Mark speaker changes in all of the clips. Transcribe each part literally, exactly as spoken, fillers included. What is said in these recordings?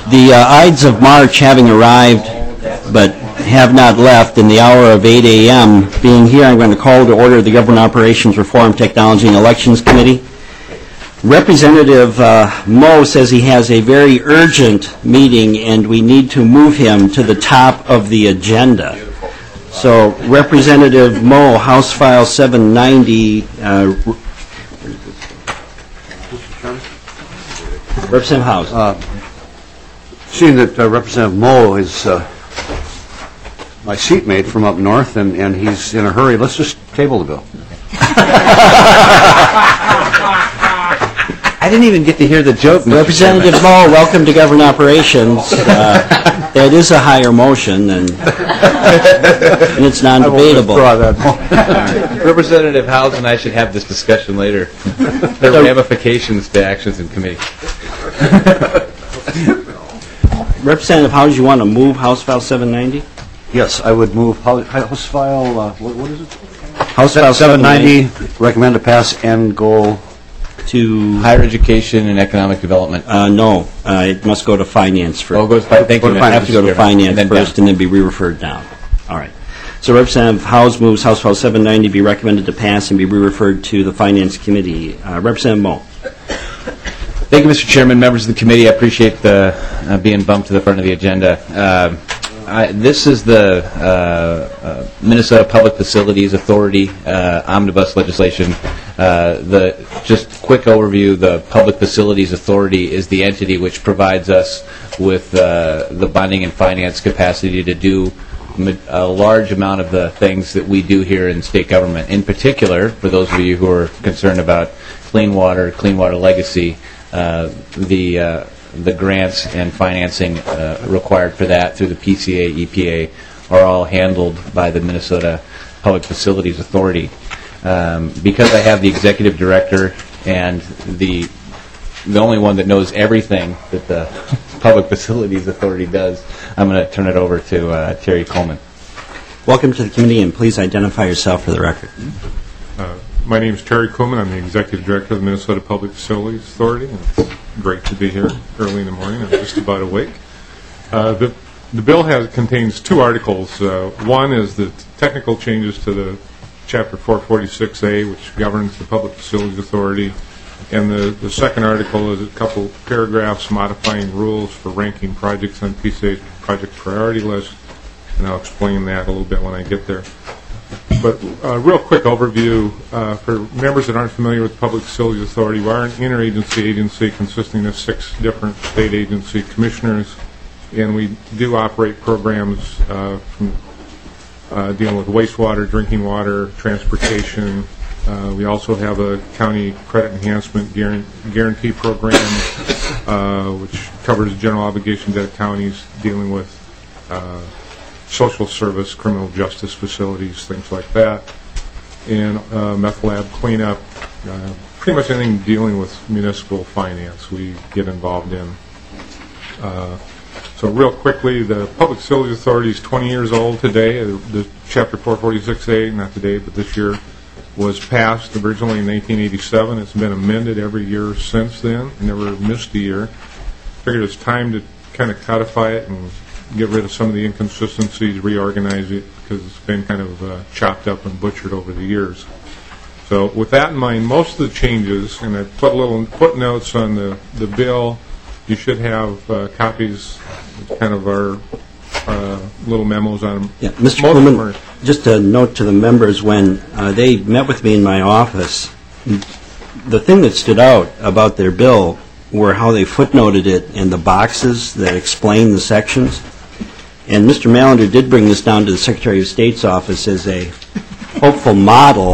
Speaker 1: The uh, Ides of March having arrived but have not left in the hour of eight a m being here, I'm going to call to order the Government Operations Reform, Technology, and Elections Committee. Representative uh, Moe says he has a very urgent meeting and we need to move him to the top of the agenda. So, Representative Moe, House File seven ninety. Uh, Representative House.
Speaker 2: Uh, seeing that uh, Representative Moe is uh, my seatmate from up north and, and he's in a hurry, let's just table the bill.
Speaker 3: I didn't even get to hear the joke, Mister
Speaker 1: Representative Moe, welcome to Government Operations. Uh, that is a higher motion, and, and it's non-debatable.
Speaker 3: That Representative Howes and I should have this discussion later. There are ramifications to actions in committee.
Speaker 1: Representative Howes, you want to move House File seven ninety?
Speaker 2: Yes, I would move House File, uh, what, what is it?
Speaker 1: House File
Speaker 2: seven ninety, recommend to pass and go
Speaker 1: to
Speaker 3: higher education and economic development.
Speaker 1: Uh, no, uh, it must go to finance first.
Speaker 3: Oh, it goes to finance. Thank you.
Speaker 1: It have to go to finance
Speaker 3: and then
Speaker 1: first
Speaker 3: down.
Speaker 1: and then be re-referred down. All right. So Representative Howes moves House File seven ninety be recommended to pass and be re-referred to the Finance Committee. Uh, Representative Moe.
Speaker 3: Thank you, Mister Chairman, members of the committee. I appreciate the uh, being bumped to the front of the agenda. Uh, I, this is the uh, uh, Minnesota Public Facilities Authority uh, omnibus legislation. Uh, the just quick overview: the Public Facilities Authority is the entity which provides us with uh, the bonding and finance capacity to do a large amount of the things that we do here in state government. In particular, for those of you who are concerned about clean water, clean water legacy, uh, the uh, the grants and financing uh, required for that through the P C A, E P A are all handled by the Minnesota Public Facilities Authority. Um, because I have the executive director and the the only one that knows everything that the Public Facilities Authority does, I'm going to turn it over to uh, Terry Coleman.
Speaker 1: Welcome to the committee, and please identify yourself for the record.
Speaker 4: Uh, my name is Terry Coleman. I'm the executive director of the Minnesota Public Facilities Authority. And it's great to be here early in the morning. I'm just about awake. Uh, the the bill has contains two articles. Uh, one is the technical changes to the Chapter four forty-six A, which governs the Public Facilities Authority, and the, the second article is a couple paragraphs modifying rules for ranking projects on P C A's project priority list, and I'll explain that a little bit when I get there. But a uh, real quick overview uh, for members that aren't familiar with the Public Facilities Authority. We are an interagency agency consisting of six different state agency commissioners, and we do operate programs uh, from Uh, dealing with wastewater, drinking water, transportation. Uh, we also have a county credit enhancement guarantee, guarantee program, uh, which covers general obligation debt counties dealing with uh, social service, criminal justice facilities, things like that, and uh, meth lab cleanup. Uh, pretty much anything dealing with municipal finance we get involved in. Uh, So real quickly, the Public Facilities Authority is twenty years old today. The, the Chapter four forty-six A, not today, but this year, was passed originally in nineteen eighty-seven. It's been amended every year since then. Never missed a year. Figured it's time to kind of codify it and get rid of some of the inconsistencies, reorganize it, because it's been kind of uh, chopped up and butchered over the years. So with that in mind, most of the changes, and I put little footnotes on the, the bill. You should have uh, copies, kind of our uh, little memos on them.
Speaker 1: Yeah, Mister Coleman, just a note to the members, when uh, they met with me in my office, the thing that stood out about their bill were how they footnoted it in the boxes that explain the sections. And Mister Mallender did bring this down to the Secretary of State's office as a hopeful model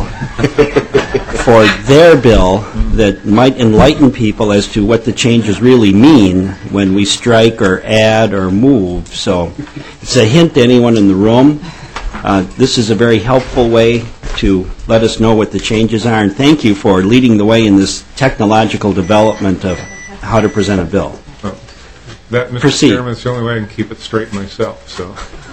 Speaker 1: for their bill that might enlighten people as to what the changes really mean when we strike or add or move. So it's a hint to anyone in the room. Uh, this is a very helpful way to let us know what the changes are, and thank you for leading the way in this technological development of how to present a bill.
Speaker 4: Well, that, Mister
Speaker 1: Proceed.
Speaker 4: Chairman, is the only way I can keep it straight myself. So.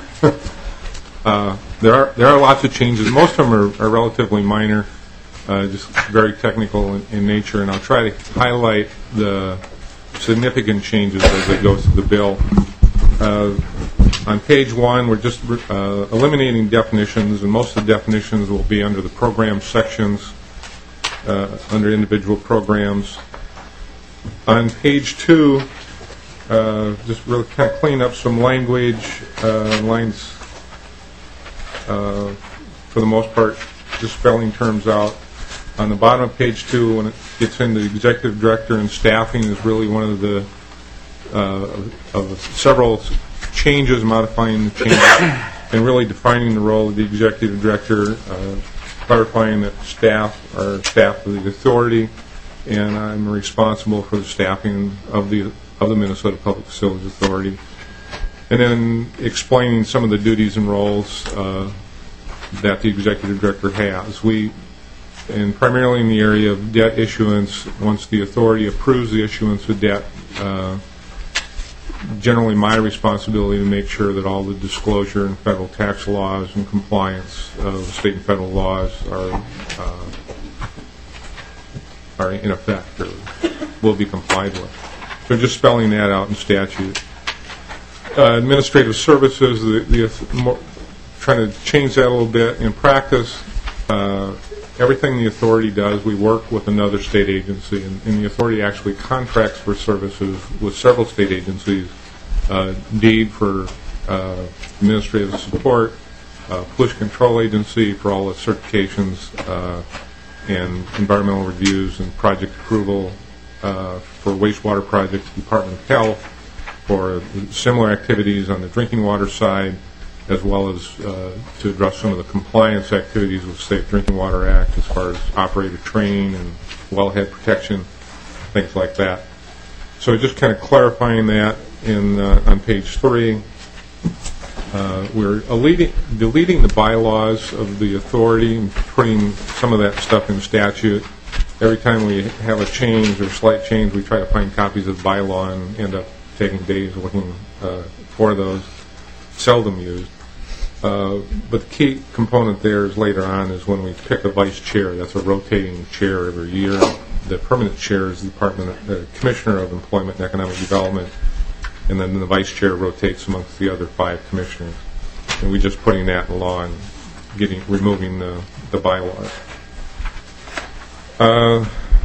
Speaker 4: Uh, there are there are lots of changes. Most of them are, are relatively minor, uh, just very technical in, in nature. And I'll try to highlight the significant changes as they go through the bill. Uh, on page one, we're just uh, eliminating definitions, and most of the definitions will be under the program sections, uh, under individual programs. On page two, uh, just really kind of clean up some language, uh, lines, uh, for the most part, just spelling terms out. On the bottom of page two, when it gets into executive director and staffing, is really one of the uh, of several changes, modifying the changes, and really defining the role of the executive director, uh, clarifying that staff are staff of the authority, and I'm responsible for the staffing of the of the Minnesota Public Facilities Authority, and then explaining some of the duties and roles uh, that the executive director has. We and primarily in the area of debt issuance, once the authority approves the issuance of debt, uh, generally my responsibility to make sure that all the disclosure and federal tax laws and compliance of state and federal laws are uh, are in effect or will be complied with. So just spelling that out in statute. Uh, administrative services, the, the more, trying to change that a little bit in practice. Uh, Everything the authority does, we work with another state agency, and, and the authority actually contracts for services with several state agencies. Uh, DEED for uh, administrative support, uh, Pollution Control Agency for all the certifications uh, and environmental reviews and project approval, uh, for wastewater projects, Department of Health, for similar activities on the drinking water side, as well as uh, to address some of the compliance activities with the Safe Drinking Water Act as far as operator training and wellhead protection, things like that. So just kind of clarifying that in uh, on page three. Uh, we're deleting, deleting the bylaws of the authority and putting some of that stuff in statute. Every time we have a change or slight change, we try to find copies of the bylaw and end up taking days looking uh, for those. Seldom used. Uh, but the key component there is later on is when we pick a vice chair. That's a rotating chair every year. The permanent chair is the Department of, uh, Commissioner of Employment and Economic Development, and then the vice chair rotates amongst the other five commissioners. And we're just putting that in law and getting removing the, the bylaws. Uh,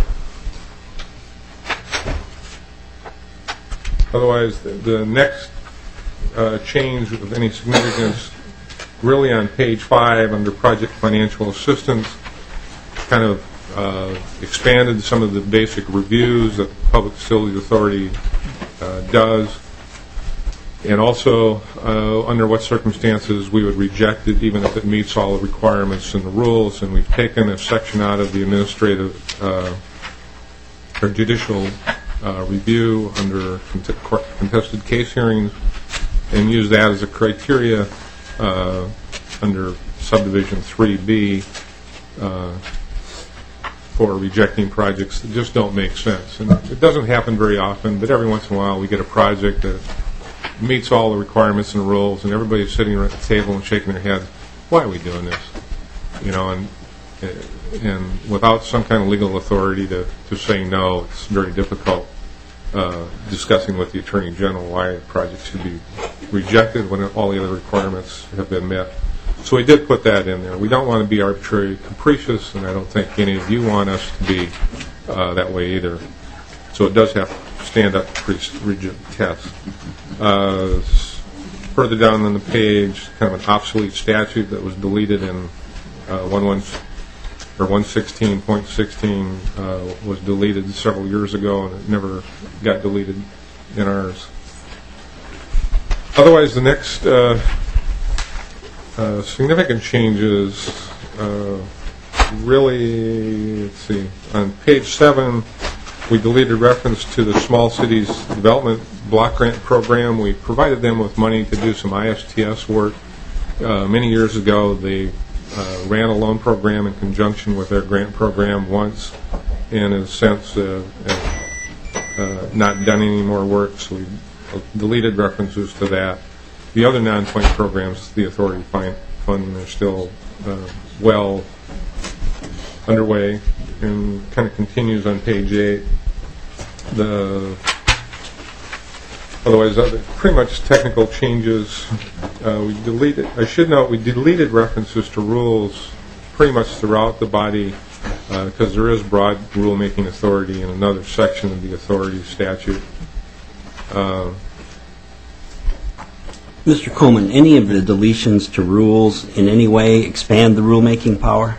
Speaker 4: otherwise, the, the next uh, change of any significance really on page five under project financial assistance, kind of uh, expanded some of the basic reviews that the Public Facilities Authority uh, does, and also uh, under what circumstances we would reject it even if it meets all the requirements and the rules. And we've taken a section out of the administrative uh, or judicial uh, review under cont- contested case hearings and use that as a criteria uh, under subdivision three B uh, for rejecting projects that just don't make sense. And it doesn't happen very often, but every once in a while we get a project that meets all the requirements and rules, and everybody's sitting around the table and shaking their head, why are we doing this? You know, and and without some kind of legal authority to, to say no, it's very difficult uh, discussing with the Attorney General why a project should be rejected when all the other requirements have been met. So we did put that in there. We don't want to be arbitrary, capricious, and I don't think any of you want us to be uh, that way either. So it does have to stand up to pretty rigid tests. Uh, further down on the page, kind of an obsolete statute that was deleted in uh, one one or one sixteen point sixteen uh, was deleted several years ago, and it never got deleted in ours. Otherwise, the next uh, uh, significant changes uh, really, let's see, on page seven, we deleted reference to the Small Cities Development Block Grant Program. We provided them with money to do some I S T S work. Uh, many years ago, they uh, ran a loan program in conjunction with their grant program once, and in a sense, uh, uh, uh, not done any more work, so we deleted references to that. The other non-point programs, the authority find, funding, are still uh, well underway, and kind of continues on page eight. The Otherwise, other, pretty much technical changes. Uh, we deleted. I should note we deleted references to rules pretty much throughout the body because uh, there is broad rulemaking authority in another section of the authority statute. Uh,
Speaker 1: Mister Coleman, any of the deletions to rules in any way expand the rulemaking power?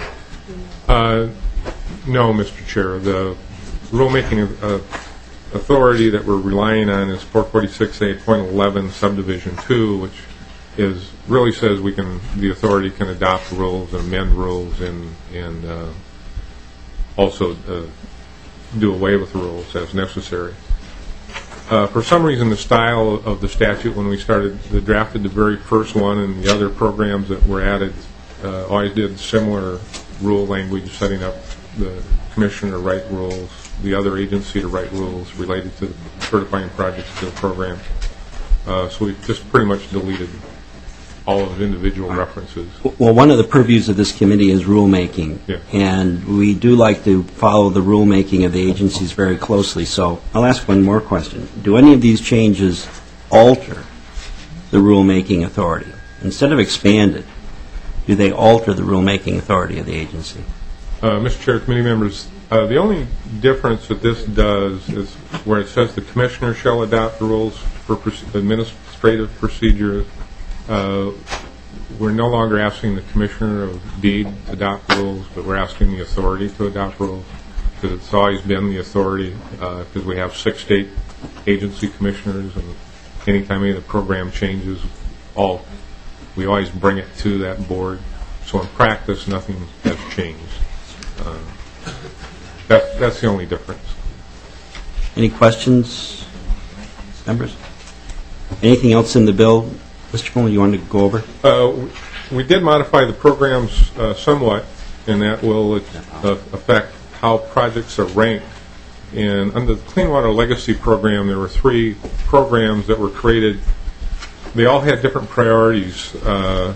Speaker 4: uh, no, Mister Chair. The rulemaking uh, authority that we're relying on is four forty-six A point eleven subdivision two, which is really says we can the authority can adopt rules and amend rules and and uh, also uh, do away with rules as necessary. Uh, for some reason, the style of the statute when we started the drafted the very first one and the other programs that were added uh, always did similar rule language, setting up the commissioner to write rules, the other agency to write rules related to certifying projects to the program. Uh, so we just pretty much deleted all of the individual references.
Speaker 1: Well, one of the purviews of this committee is rulemaking,
Speaker 4: Yeah.
Speaker 1: and we do like to follow the rulemaking of the agencies very closely. So I'll ask one more question. Do any of these changes alter the rulemaking authority? Instead of expand it, do they alter the rulemaking authority of the agency?
Speaker 4: Uh, Mister Chair, committee members, uh, the only difference that this does is where it says the commissioner shall adopt rules for proce- administrative procedure. Uh, we're no longer asking the commissioner of deed to adopt rules, but we're asking the authority to adopt rules because it's always been the authority because uh, we have six state agency commissioners, and anytime any of the program changes, all we always bring it to that board. So in practice, nothing has changed. Uh, that, that's the only difference.
Speaker 1: Any questions, members? Anything else in the bill? Mister Coleman, you wanted to go over?
Speaker 4: Uh, we did modify the programs uh, somewhat, and that will uh, affect how projects are ranked. And under the Clean Water Legacy Program, there were three programs that were created. They all had different priorities, uh,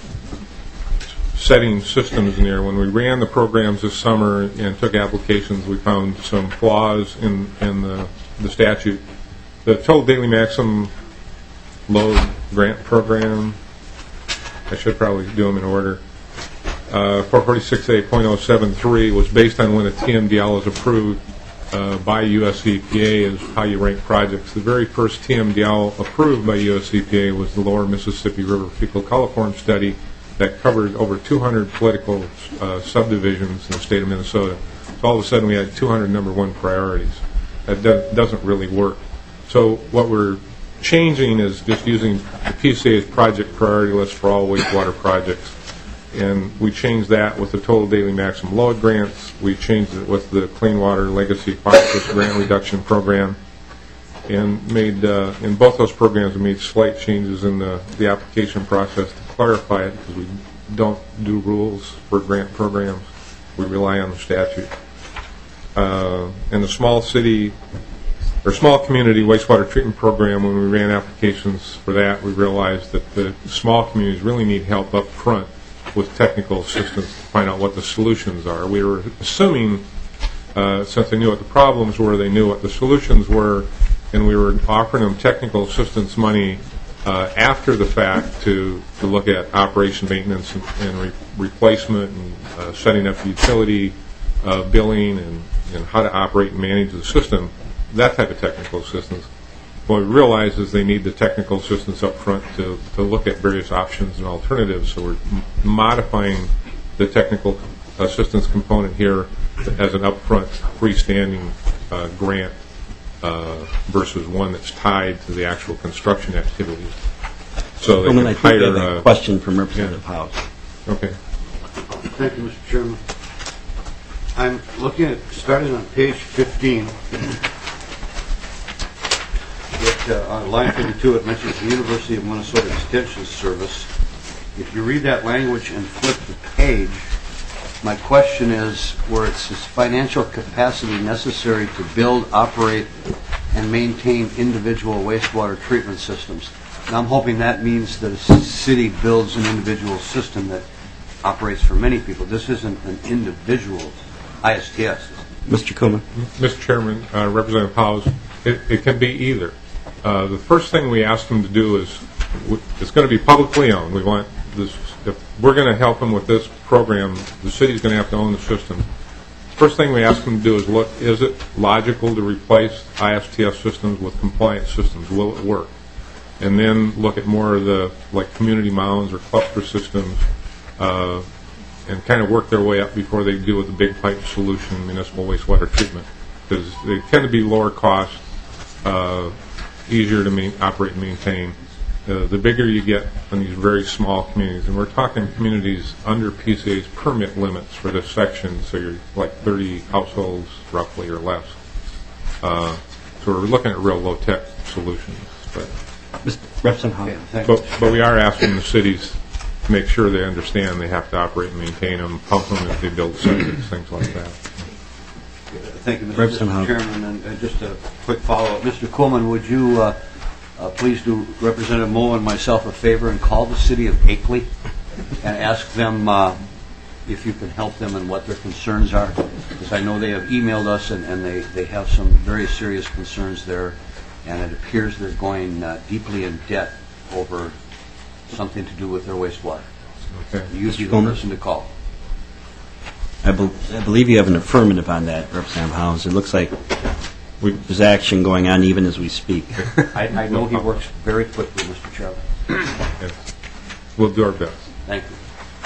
Speaker 4: setting systems in there. When we ran the programs this summer and took applications, we found some flaws in, in the, the statute. The total daily maximum load grant program, I should probably do them in order. Uh, four forty-six A point oh seven three was based on when a T M D L is approved uh, by U S E P A is how you rank projects. The very first T M D L approved by U S E P A was the Lower Mississippi River Fecal Coliform Study that covered over two hundred political uh, subdivisions in the state of Minnesota. So all of a sudden we had two hundred number one priorities. That do- doesn't really work. So what we're changing is just using the P C A's project priority list for all wastewater projects. And we changed that with the total daily maximum load grants. We changed it with the Clean Water Legacy Phosphorus Grant Reduction Program. And made, uh, in both those programs, we made slight changes in the, the application process to clarify it because we don't do rules for grant programs. We rely on the statute. Uh, and the small city Our small community wastewater treatment program, when we ran applications for that, we realized that the small communities really need help up front with technical assistance to find out what the solutions are. We were assuming, uh, since they knew what the problems were, they knew what the solutions were, and we were offering them technical assistance money uh, after the fact to, to look at operation maintenance and, and re- replacement and uh, setting up utility uh, billing and, and how to operate and manage the system. That type of technical assistance. What we realize is they need the technical assistance up front to, to look at various options and alternatives. So we're m- modifying the technical assistance component here as an upfront freestanding uh, grant uh, versus one that's tied to the actual construction activities. So they
Speaker 1: Coleman,
Speaker 4: can
Speaker 1: I think we
Speaker 4: hire.
Speaker 1: have a
Speaker 4: Uh,
Speaker 1: question from Representative
Speaker 4: yeah.
Speaker 1: House.
Speaker 4: okay.
Speaker 2: Thank you, Mister Chairman. I'm looking at, starting on page fifteen. It, uh, on line thirty-two, it mentions the University of Minnesota Extension Service. If you read that language and flip the page, my question is where it says financial capacity necessary to build, operate, and maintain individual wastewater treatment systems. Now I'm hoping that means that a city builds an individual system that operates for many people. This isn't an individual I S T S.
Speaker 1: Mister Coleman?
Speaker 4: Mister Chairman, uh, Representative Howes, it, it can be either. Uh, the first thing we ask them to do is, w- it's going to be publicly owned. We want this, if we're going to help them with this program, the city's going to have to own the system. First thing we ask them to do is look, is it logical to replace I S T S systems with compliant systems? Will it work? And then look at more of the, like, community mounds or cluster systems, uh, and kind of work their way up before they deal with the big pipe solution, municipal wastewater treatment, because they tend to be lower cost, uh, easier to main, operate and maintain. Uh, the bigger you get on these very small communities, and we're talking communities under P C A's permit limits for this section, so you're like thirty households roughly or less. Uh, so we're looking at real low-tech solutions. But,
Speaker 1: Mister Representative Hahn.
Speaker 2: Okay, thank you.
Speaker 4: but, but we are asking the cities to make sure they understand they have to operate and maintain them, pump them if they build septics, things like that.
Speaker 2: Thank you, Mister
Speaker 1: Representative
Speaker 2: Mister Chairman. And uh, just a quick follow-up. Mister Coleman, would you uh, uh, please do Representative Moe and myself a favor and call the city of Akeley and ask them uh, if you can help them and what their concerns are? Because I know they have emailed us and, and they, they have some very serious concerns there, and it appears they're going uh, deeply in debt over something to do with their wastewater.
Speaker 4: Okay.
Speaker 2: You'd be the
Speaker 1: Coleman?
Speaker 2: person to call.
Speaker 1: I, bel I believe you have an affirmative on that, Representative Howes. It looks like
Speaker 4: We,
Speaker 1: there's action going on even as we speak.
Speaker 2: I, I know he works very quickly, Mister Chairman.
Speaker 4: yes, we'll do our best.
Speaker 2: Thank you.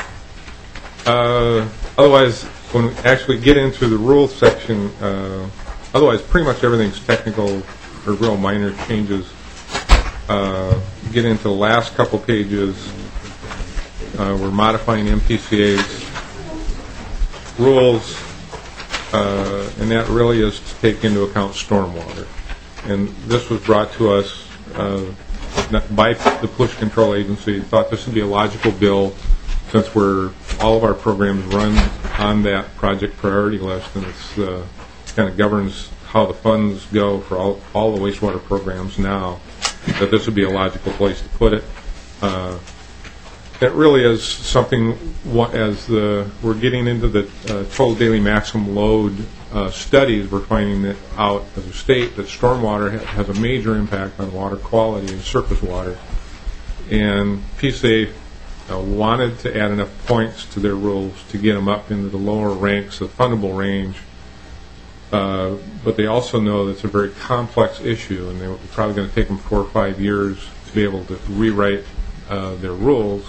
Speaker 4: Uh, otherwise, when we actually get into the rules section, uh, otherwise pretty much everything's technical or real minor changes. Uh, get into the last couple pages, uh, we're modifying M P C A's rules, uh, and that really is to take into account stormwater. And this was brought to us uh, by the Pollution Control Agency. Thought this would be a logical bill, since we're all of our programs run on that project priority list, and it's uh, kind of governs how the funds go for all, all the wastewater programs now, that this would be a logical place to put it. Uh, it really is something, what, as the, we're getting into the uh, total daily maximum load uh, studies, we're finding that out as a state that stormwater ha has a major impact on water quality and surface water. And P C A Uh, wanted to add enough points to their rules to get them up into the lower ranks, the fundable range, uh, but they also know that it's a very complex issue, and they're probably going to take them four or five years to be able to rewrite uh, their rules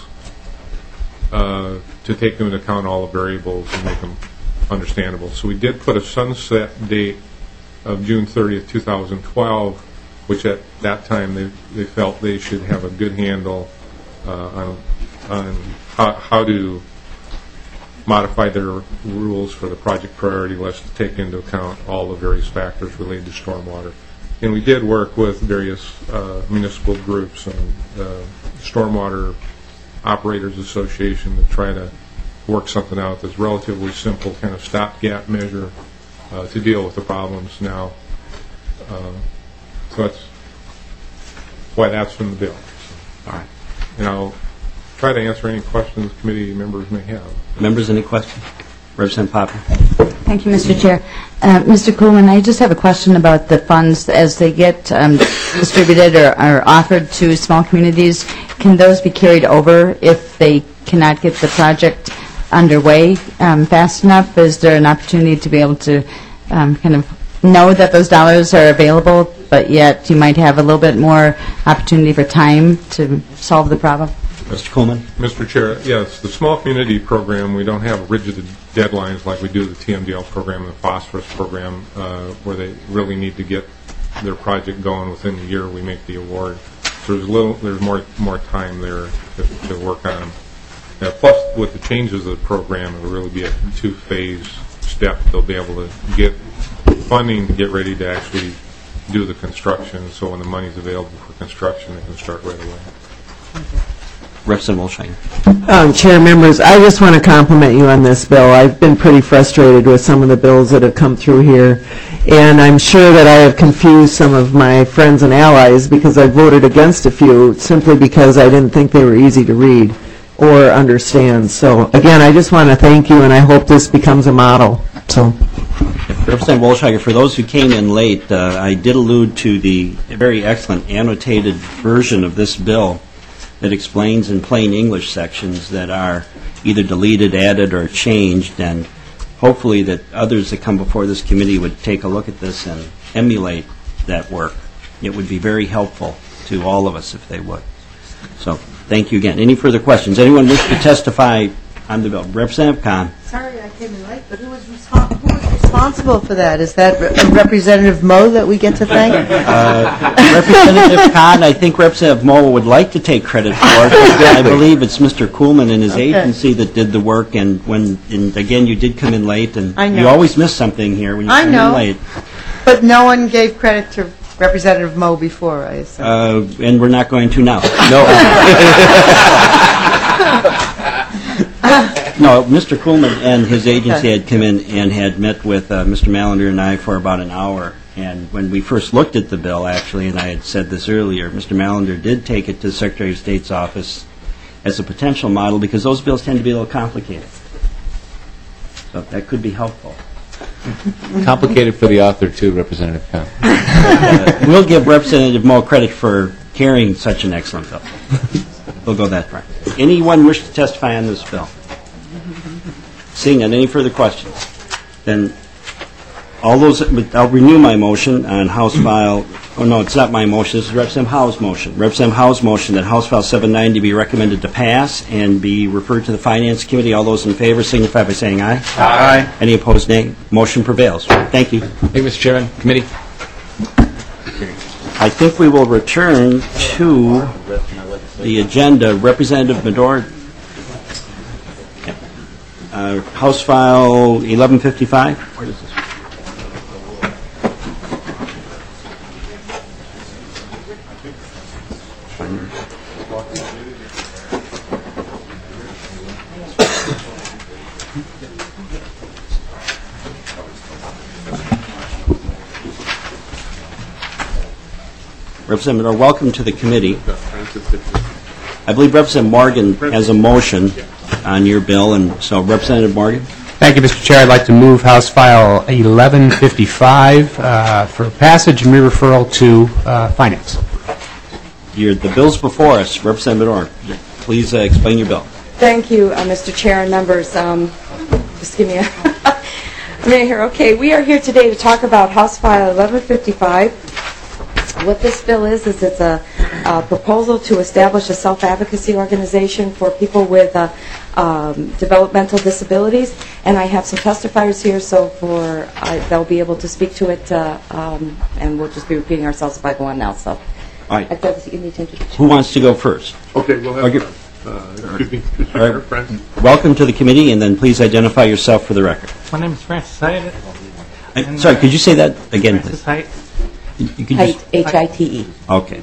Speaker 4: uh, to take into account all the variables and make them understandable. So we did put a sunset date of June thirtieth, two thousand twelve, which at that time they, they felt they should have a good handle uh, on on how, how to modify their rules for the project priority list to take into account all the various factors related to stormwater. And we did work with various uh, municipal groups and uh, Stormwater Operators Association to try to work something out that's relatively simple, kind of stopgap measure uh, to deal with the problems now. Uh, so that's why that's in the bill.
Speaker 1: All right.
Speaker 4: And I'll try to answer any questions committee members may have.
Speaker 1: Members, any questions? Representative Popper.
Speaker 5: Thank you, Mister Chair. Uh, Mister Coolman, I just have a question about the funds as they get um, distributed or, or offered to small communities. Can those be carried over if they cannot get the project underway um, fast enough? Is there an opportunity to be able to um, kind of know that those dollars are available, but yet you might have a little bit more opportunity for time to solve the problem?
Speaker 1: Mister Coleman.
Speaker 4: Mister Chair, yes, the small community program, we don't have rigid deadlines like we do the T M D L program and the phosphorus program, uh, where they really need to get their project going within the year we make the award. So there's a little, there's more more time there to, to work on. Uh, plus, with the changes of the program, it will really be a two-phase step. They'll be able to get funding to get ready to actually do the construction. So when the money's available for construction, they can start right away.
Speaker 1: Representative Wolsheim.
Speaker 6: Um, Chair, members, I just want to compliment you on this bill. I've been pretty frustrated with some of the bills that have come through here, and I'm sure that I have confused some of my friends and allies because I voted against a few simply because I didn't think they were easy to read or understand. So, again, I just want to thank you, and I hope this becomes a model. So.
Speaker 1: Representative Wolshager, for those who came in late, uh, I did allude to the very excellent annotated version of this bill that explains in plain English sections that are either deleted, added, or changed, and hopefully that others that come before this committee would take a look at this and emulate that work. It would be very helpful to all of us if they would. So, thank you again. Any further questions? Anyone wish to testify on the bill? Representative Kahn.
Speaker 7: Sorry I came in late, but who was, respon- who was responsible for that? Is that Re- Representative Moe that we get to thank?
Speaker 1: Uh, Representative Kahn, I think Representative Moe would like to take credit for it. I believe it's Mister Kuhlman and his
Speaker 7: Okay.
Speaker 1: agency that did the work, and when, and again, you did come in late, and
Speaker 7: I know.
Speaker 1: you always miss something here when you
Speaker 7: I
Speaker 1: come
Speaker 7: know.
Speaker 1: in late.
Speaker 7: But no one gave credit to Representative Moe before, I assume.
Speaker 1: Uh, and we're not going to now. No. No, Mister Kuhlman and his agency had come in and had met with uh, Mister Mallender and I for about an hour. And when we first looked at the bill, actually, and I had said this earlier, Mister Mallender did take it to the Secretary of State's office as a potential model because those bills tend to be a little complicated. So that could be helpful.
Speaker 3: Complicated for the author, too, Representative Kahn.
Speaker 1: Uh, we'll give Representative Moe credit for carrying such an excellent bill. We'll go that far. Anyone wish to testify on this bill? Seeing none, any further questions? Then, all those, I'll renew my motion on House File, oh no, it's not my motion, this is Representative Howe's motion. Representative Howe's motion that House File seven ninety be recommended to pass and be referred to the Finance Committee. All those in favor signify by saying aye.
Speaker 3: Aye.
Speaker 1: Any opposed, nay. Motion prevails. Thank you.
Speaker 3: Thank you, Mister Chairman. Committee.
Speaker 1: I think we will return to the agenda. Representative Medor, uh, House File eleven fifty-five. Where is this? Representative Medor, welcome to the committee. I believe Representative Morgan has a motion on your bill, and so Representative Morgan.
Speaker 8: Thank you, Mister Chair. I'd like to move House File eleven fifty-five uh, for passage and re-referral to uh, Finance.
Speaker 1: Your, the bill's before us. Representative Medor, please uh, explain your bill.
Speaker 9: Thank you, uh, Mister Chair and members. Um, just give me a, a minute here. Okay, we are here today to talk about House File eleven fifty-five. What this bill is, is it's a, a proposal to establish a self-advocacy organization for people with uh, um, developmental disabilities, and I have some testifiers here, so for uh, they'll be able to speak to it, uh, um, and we'll just be repeating ourselves if I go on now. So,
Speaker 1: All right.
Speaker 9: I thought you need to introduce.
Speaker 1: Who wants to go first?
Speaker 10: Okay, we'll have,
Speaker 1: Okay.
Speaker 10: uh, excuse me, Mister
Speaker 1: All
Speaker 10: Chair,
Speaker 1: right.
Speaker 10: friends.
Speaker 1: Welcome to the committee, and then please identify yourself for the record.
Speaker 11: My name is Francis Hite.
Speaker 1: I, sorry, could you say that again,
Speaker 11: Francis
Speaker 1: please?
Speaker 11: Hite.
Speaker 1: You, you could
Speaker 9: Height,
Speaker 1: just,
Speaker 9: H I T E.
Speaker 1: okay.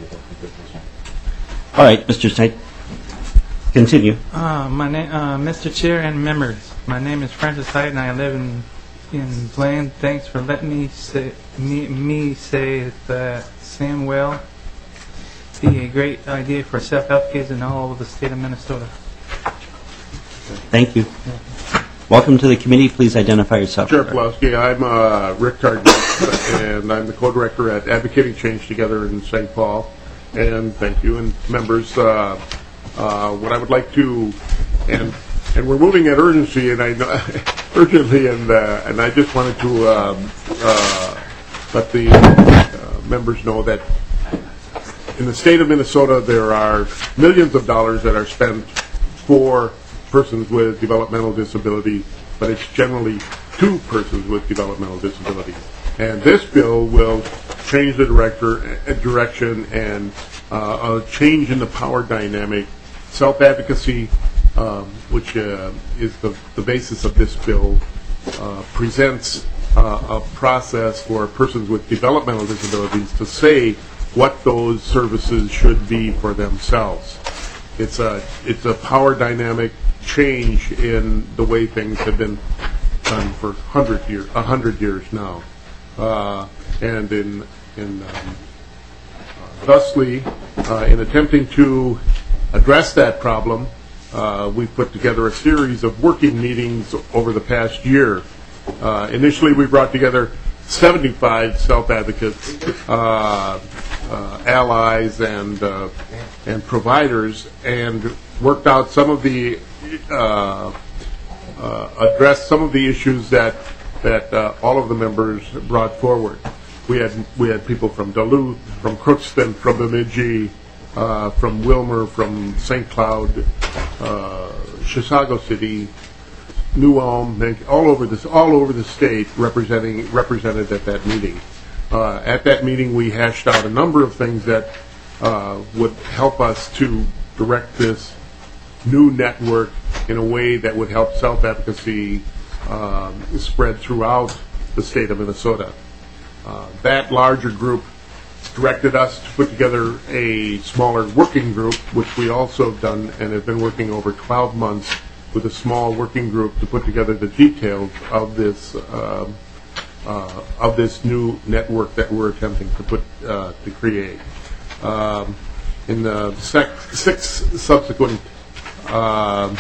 Speaker 1: All right, Mister Stight, continue.
Speaker 11: Uh, my name, uh, Mister Chair and members. My name is Francis Hite, and I live in in Blaine. Thanks for letting me say me, me say that Sam will be a great idea for self-advocates in all over the state of Minnesota.
Speaker 1: Thank you. Welcome to the committee. Please identify yourself.
Speaker 10: Chair Pulaski, I'm uh, Rick Tardman, and I'm the co-director at Advocating Change Together in Saint Paul. And thank you, and members. Uh, uh, what I would like to, and and we're moving at urgency, and I know urgently, and uh, and I just wanted to um, uh, let the uh, members know that in the state of Minnesota there are millions of dollars that are spent for persons with developmental disability, but it's generally two persons with developmental disability. And this bill will change the director, uh, direction and uh, a change in the power dynamic. Self-advocacy, um, which uh, is the, the basis of this bill, uh, presents uh, a process for persons with developmental disabilities to say what those services should be for themselves. It's a, it's a power dynamic change in the way things have been done for hundred years, a hundred years now, uh, and in in um, uh, thusly, uh, in attempting to address that problem, uh, we've put together a series of working meetings over the past year Uh, initially, we brought together seventy-five self-advocates, uh, uh, allies, and uh, and providers, and worked out some of the uh, uh, addressed some of the issues that that uh, all of the members brought forward. We had we had people from Duluth, from Crookston, from Bemidji, uh, from Wilmer, from Saint Cloud, uh, Chisago City, New Ulm, all over this, all over the state, representing represented at that meeting. Uh, at that meeting, we hashed out a number of things that uh, would help us to direct this new network in a way that would help self-advocacy um, spread throughout the state of Minnesota. Uh, that larger group directed us to put together a smaller working group, which we also have done and have been working over twelve months with a small working group to put together the details of this uh, uh, of this new network that we're attempting to put uh, to create. Um, in the sec- six subsequent uh,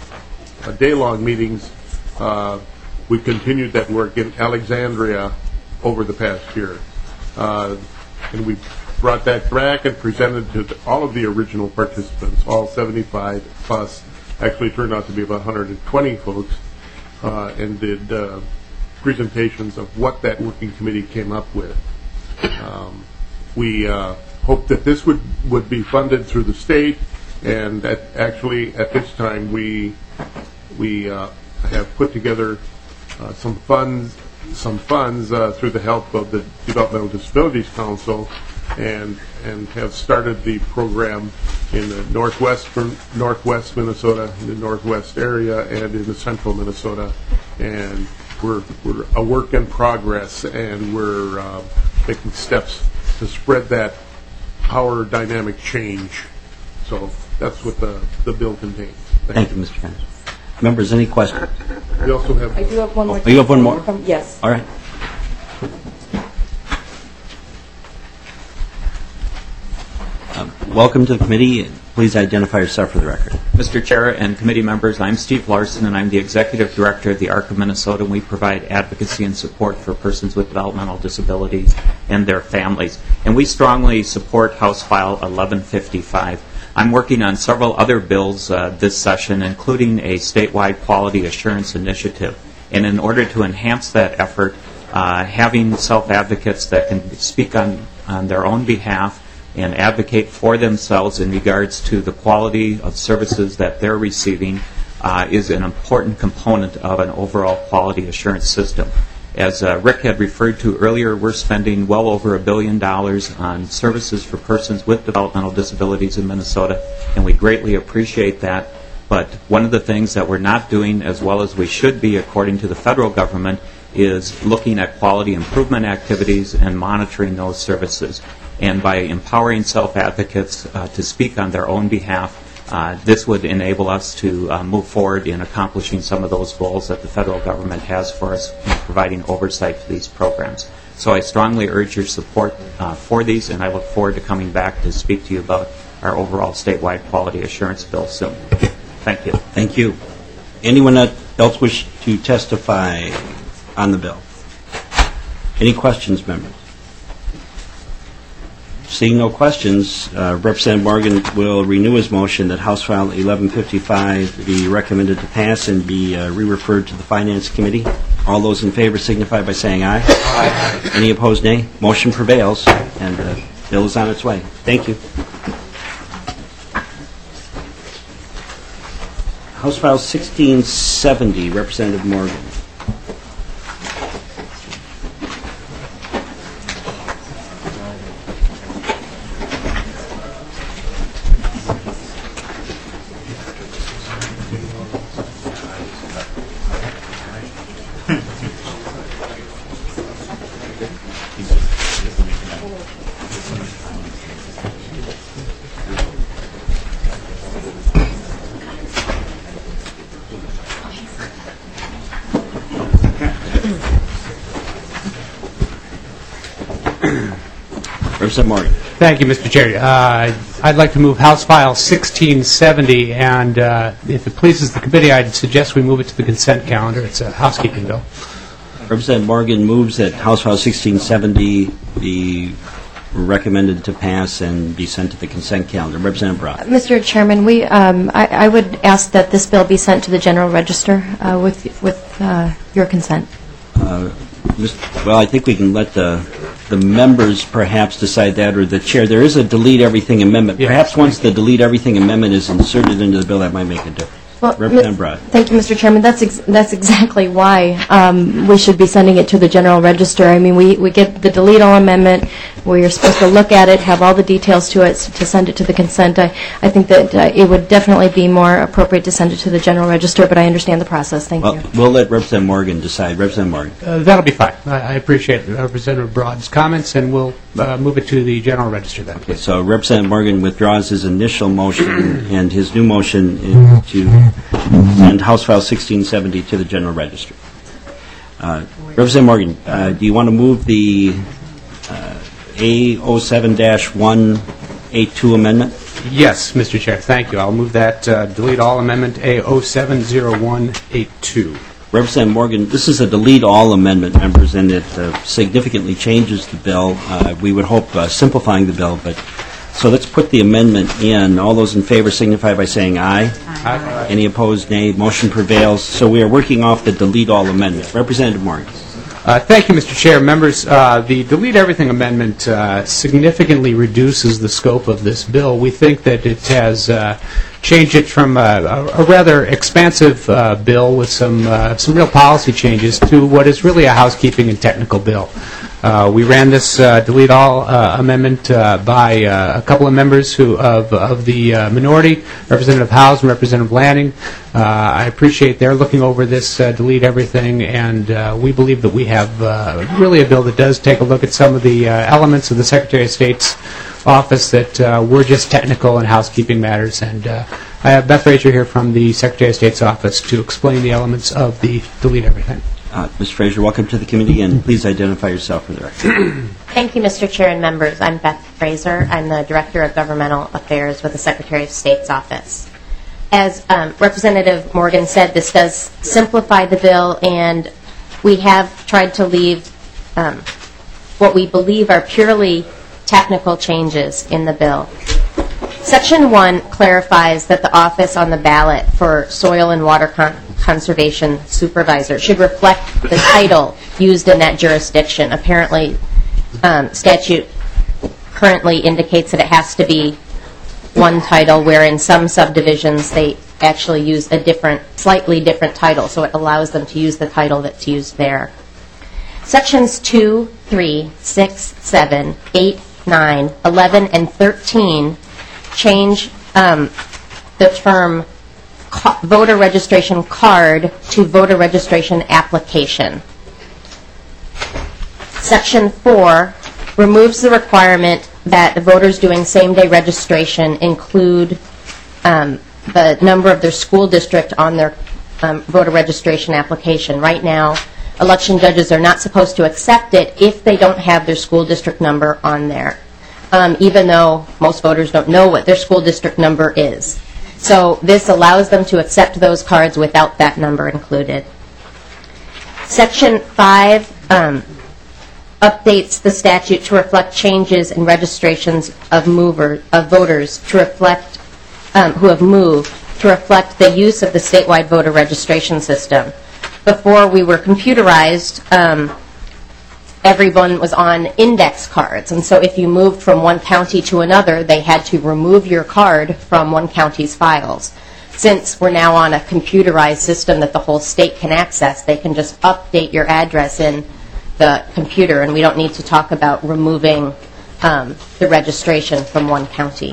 Speaker 10: day-long meetings, uh, we continued that work in Alexandria over the past year, uh, and we brought that back and presented to the, all of the original participants, all seventy-five plus. Actually turned out to be about one hundred twenty folks, uh, and did uh, presentations of what that working committee came up with. Um, we uh, hope that this would, would be funded through the state, and that actually at this time we we uh, have put together uh, some funds some funds uh, through the help of the Developmental Disabilities Council, and and have started the program in the northwest northwest Minnesota, in the northwest area, and in the central Minnesota, and we're we're a work in progress, and we're uh, taking steps to spread that power dynamic change. So that's what the the bill contains.
Speaker 1: Thank, Thank you, Mister Kennedy. Members, any questions?
Speaker 10: We also have.
Speaker 9: I do have one more.
Speaker 1: Oh, you have one more?
Speaker 9: Yes.
Speaker 1: All right. Um, welcome to the committee. Please identify yourself for the record.
Speaker 12: Mister Chair and committee members, I'm Steve Larson, and I'm the Executive Director of the A R C of Minnesota, and we provide advocacy and support for persons with developmental disabilities and their families. And we strongly support House File eleven fifty-five. I'm working on several other bills uh, this session, including a statewide quality assurance initiative. And in order to enhance that effort, uh, having self-advocates that can speak on, on their own behalf and advocate for themselves in regards to the quality of services that they're receiving uh, is an important component of an overall quality assurance system. As uh, Rick had referred to earlier, we're spending well over a billion dollars on services for persons with developmental disabilities in Minnesota, and we greatly appreciate that. But one of the things that we're not doing as well as we should be, according to the federal government, is looking at quality improvement activities and monitoring those services. And by empowering self-advocates uh, to speak on their own behalf, uh, this would enable us to uh, move forward in accomplishing some of those goals that the federal government has for us in providing oversight to these programs. So I strongly urge your support uh, for these, and I look forward to coming back to speak to you about our overall statewide quality assurance bill soon. Thank you.
Speaker 1: Thank you. Anyone else wish to testify on the bill? Any questions, members? Seeing no questions, uh, Representative Morgan will renew his motion that House File eleven fifty-five be recommended to pass and be uh, re-referred to the Finance Committee. All those in favor signify by saying aye. Aye. Any opposed, nay. Motion prevails, and the uh, bill is on its way. Thank you. House File sixteen seventy, Representative Morgan. Representative Morgan.
Speaker 8: Thank you, Mister Chair. Uh, I'd like to move House File sixteen seventy, and uh, if it pleases the committee, I'd suggest we move it to the consent calendar. It's a housekeeping bill.
Speaker 1: Representative Morgan moves that House File sixteen seventy be recommended to pass and be sent to the consent calendar. Representative Broad.
Speaker 9: Mister Chairman, we, um, I, I would ask that this bill be sent to the General Register uh, with, with uh, your consent.
Speaker 1: Uh, Well, I think we can let the, the members perhaps decide that, or the chair. There is a delete everything amendment. Perhaps once the delete everything amendment is inserted into the bill, that might make a difference.
Speaker 9: Well,
Speaker 1: Representative Broad.
Speaker 9: Thank you, Mister Chairman. That's ex that's exactly why um, we should be sending it to the General Register. I mean, we, we get the delete all amendment, where you're supposed to look at it, have all the details to it, to send it to the consent. I, I think that uh, it would definitely be more appropriate to send it to the General Register, but I understand the process. Thank
Speaker 1: well,
Speaker 9: you.
Speaker 1: We'll let Representative Morgan decide. Representative Morgan.
Speaker 8: Uh, that'll be fine. I, I appreciate Representative Broad's comments, and we'll uh, move it to the General Register then.
Speaker 1: Okay, so Representative Morgan withdraws his initial motion, and his new motion is to send House File sixteen seventy to the General Register. Uh, Representative Morgan, uh, do you want to move the uh, A zero seven dash one eighty-two amendment?
Speaker 8: Yes, Mister Chair. Thank you. I'll move that uh, delete all amendment A zero seven zero one eight two.
Speaker 1: Representative Morgan, this is a delete all amendment, members, and it uh, significantly changes the bill. Uh, we would hope uh, simplifying the bill, but so let's put the amendment in. All those in favor signify by saying aye.
Speaker 8: Aye.
Speaker 1: Any opposed, nay. Motion prevails. So we are working off the delete all amendment. Representative Morgan.
Speaker 8: Uh, thank you, Mister Chair. Members, uh, the Delete Everything Amendment uh, significantly reduces the scope of this bill. We think that it has uh, changed it from a, a rather expansive uh, bill with some, uh, some real policy changes to what is really a housekeeping and technical bill. Uh, we ran this uh, delete all uh, amendment uh, by uh, a couple of members who of, of the uh, minority, Representative Howes and Representative Lanning. Uh, I appreciate their looking over this uh, delete everything, and uh, we believe that we have uh, really a bill that does take a look at some of the uh, elements of the Secretary of State's office that uh, were just technical and housekeeping matters. And uh, I have Beth Frazier here from the Secretary of State's office to explain the elements of the delete everything.
Speaker 1: Uh, Miz Frazier, welcome to the committee, and please identify yourself for the record.
Speaker 13: Thank you, Mister Chair and members. I'm Beth Frazier. I'm the Director of Governmental Affairs with the Secretary of State's office. As um, Representative Morgan said, this does simplify the bill, and we have tried to leave um, what we believe are purely technical changes in the bill. Section one clarifies that the office on the ballot for Soil and Water Con Conservation Supervisor should reflect the title used in that jurisdiction. Apparently, um, statute currently indicates that it has to be one title, where in some subdivisions they actually use a different, slightly different title, so it allows them to use the title that's used there. Sections two, three, six, seven, eight, nine, eleven, and thirteen change um, the term voter registration card to voter registration application. Section four removes the requirement that the voters doing same-day registration include um, the number of their school district on their um, voter registration application. Right now, election judges are not supposed to accept it if they don't have their school district number on there, um, even though most voters don't know what their school district number is. So this allows them to accept those cards without that number included. Section five um, updates the statute to reflect changes in registrations of mover of voters to reflect um, who have moved to reflect the use of the statewide voter registration system. Before we were computerized, um, everyone was on index cards, and so if you moved from one county to another, they had to remove your card from one county's files. Since we're now on a computerized system that the whole state can access, they can just update your address in the computer, and we don't need to talk about removing um, the registration from one county.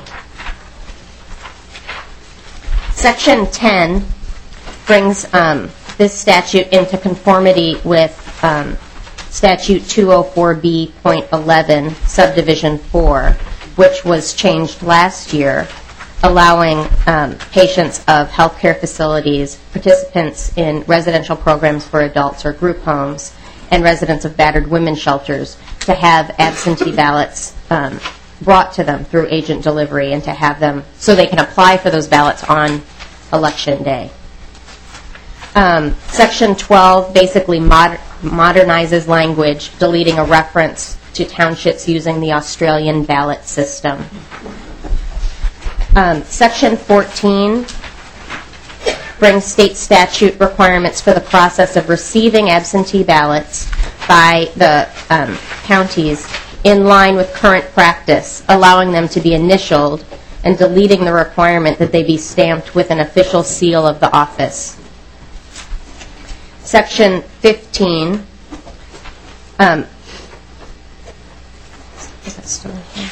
Speaker 13: Section ten brings um, this statute into conformity with um, Statute two oh four B point eleven, Subdivision four, which was changed last year, allowing um, patients of healthcare facilities, participants in residential programs for adults or group homes, and residents of battered women's shelters to have absentee ballots um, brought to them through agent delivery, and to have them so they can apply for those ballots on Election Day. Um, Section twelve basically mod modernizes language, deleting a reference to townships using the Australian ballot system. Um, Section fourteen brings state statute requirements for the process of receiving absentee ballots by the um, counties in line with current practice, allowing them to be initialed and deleting the requirement that they be stamped with an official seal of the office. Section fifteen um, is that still in here?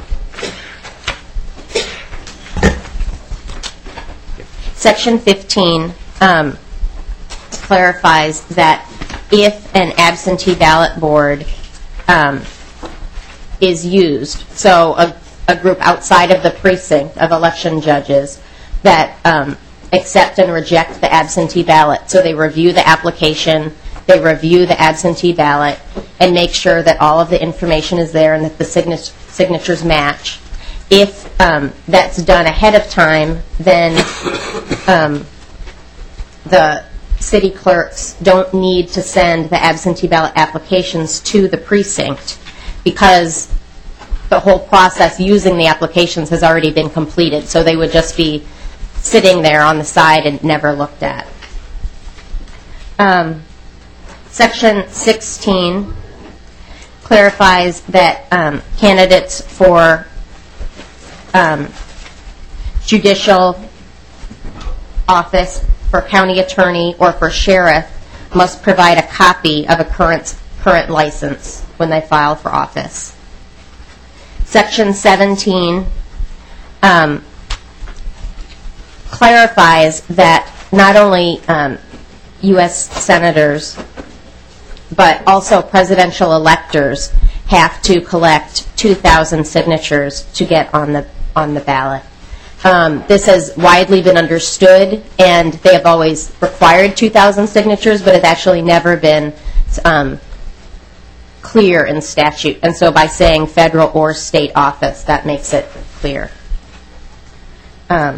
Speaker 13: Section fifteen um, clarifies that if an absentee ballot board um, is used, so a, a group outside of the precinct of election judges that um, accept and reject the absentee ballot, so they review the application, they review the absentee ballot, and make sure that all of the information is there and that the signa- signatures match. If um, that's done ahead of time, then um, the city clerks don't need to send the absentee ballot applications to the precinct because the whole process using the applications has already been completed. So they would just be sitting there on the side and never looked at. Um, Section sixteen clarifies that um, candidates for Um, judicial office, for county attorney, or for sheriff must provide a copy of a current current license when they file for office. Section seventeen um, clarifies that not only um, U S senators, but also presidential electors have to collect two thousand signatures to get on the on the ballot. Um, this has widely been understood, and they have always required two thousand signatures, but it's actually never been um, clear in statute. And so by saying federal or state office, that makes it clear. Um,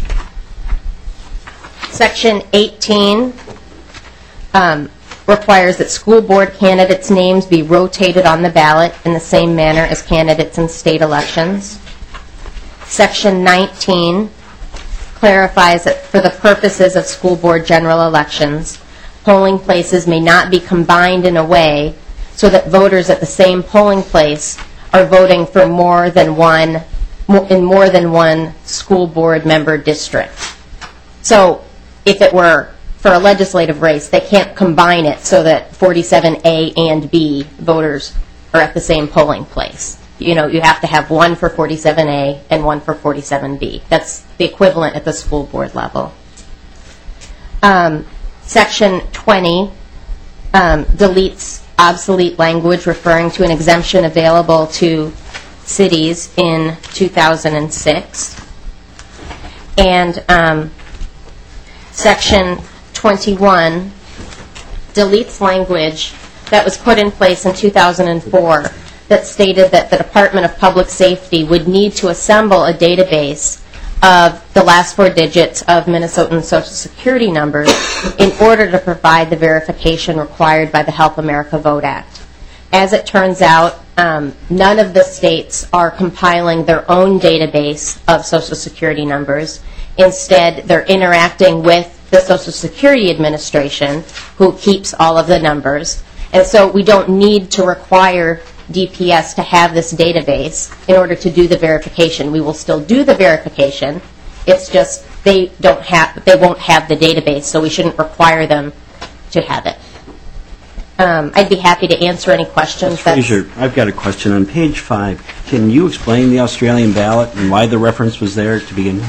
Speaker 13: Section eighteen um, requires that school board candidates' names be rotated on the ballot in the same manner as candidates in state elections. Section nineteen clarifies that for the purposes of school board general elections, polling places may not be combined in a way so that voters at the same polling place are voting for more than one, in more than one school board member district. So if it were for a legislative race, they can't combine it so that forty-seven A and B voters are at the same polling place. You know, you have to have one for forty-seven A and one for forty-seven B. That's the equivalent at the school board level. Um, Section twenty um, deletes obsolete language referring to an exemption available to cities in two thousand six. And um, Section twenty-one deletes language that was put in place in two thousand four that stated that the Department of Public Safety would need to assemble a database of the last four digits of Minnesotan Social Security numbers in order to provide the verification required by the Help America Vote Act. As it turns out, um, none of the states are compiling their own database of Social Security numbers. Instead, they're interacting with the Social Security Administration, who keeps all of the numbers. And so we don't need to require D P S to have this database in order to do the verification. We will still do the verification. It's just they don't have, they won't have the database, so we shouldn't require them to have it. Um, I'd be happy to answer any questions.
Speaker 1: Fraser, I've got a question. On page five, can you explain the Australian ballot and why the reference was there to begin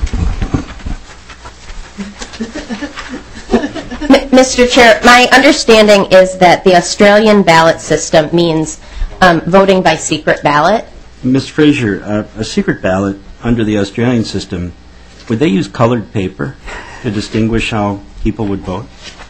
Speaker 1: with?
Speaker 13: Mister Chair, my understanding is that the Australian ballot system means um, voting by secret ballot.
Speaker 1: Miz Fraser, uh, a secret ballot under the Australian system, would they use colored paper to distinguish how people would vote?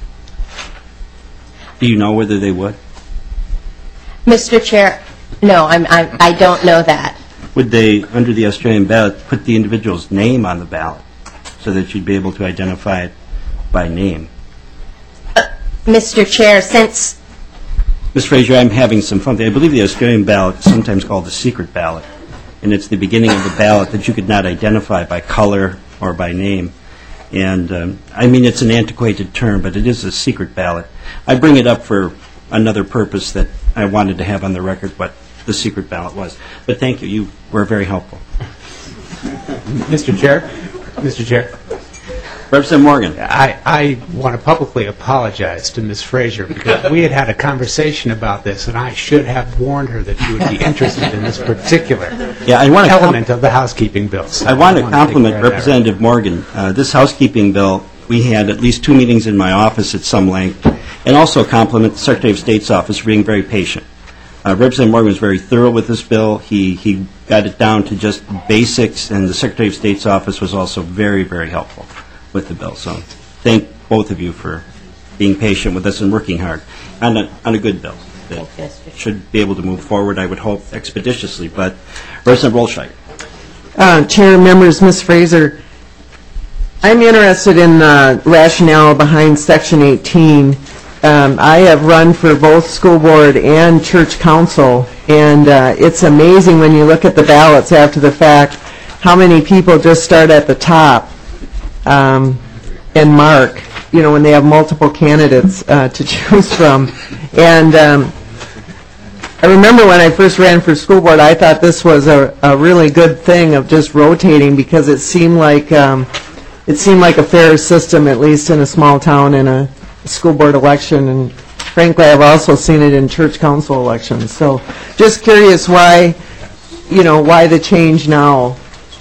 Speaker 1: Do you know whether they would?
Speaker 13: Mister Chair, no, I'm, I'm, I don't know that.
Speaker 1: Would they, under the Australian ballot, put the individual's name on the ballot so that you'd be able to identify it by name?
Speaker 13: Mister Chair, since
Speaker 1: Miz Frazier, I'm having some fun. I believe the Australian ballot is sometimes called the secret ballot, and it's the beginning of the ballot that you could not identify by color or by name. And um, I mean, it's an antiquated term, but it is a secret ballot. I bring it up for another purpose that I wanted to have on the record what the secret ballot was. But thank you. You were very helpful.
Speaker 8: Mister Chair, Mister Chair,
Speaker 1: Representative Morgan.
Speaker 8: I, I want to publicly apologize to Miz Frazier because we had had a conversation about this, and I should have warned her that you would be interested in this particular
Speaker 1: yeah, I want to
Speaker 8: element of the housekeeping bill. So
Speaker 1: I want to
Speaker 8: I
Speaker 1: compliment Representative Morgan. Uh, this housekeeping bill, we had at least two meetings in my office at some length, and also compliment the Secretary of State's office for being very patient. Uh, Representative Morgan was very thorough with this bill. He, he got it down to just basics, and the Secretary of State's office was also very, very helpful with the bill. So thank both of you for being patient with us and working hard on a, on a good bill that should be able to move forward, I would hope, expeditiously. But Representative Rolscheider.
Speaker 6: Uh, Chair, members, Miz Fraser, I'm interested in the rationale behind Section eighteen. Um, I have run for both school board and church council, and uh, it's amazing when you look at the ballots after the fact how many people just start at the top um, and mark, you know, when they have multiple candidates uh, to choose from. And um, I remember when I first ran for school board, I thought this was a, a really good thing of just rotating because it seemed like um, it seemed like a fair system, at least in a small town in a school board election, and frankly, I've also seen it in church council elections. So, just curious why, you know, why the change now?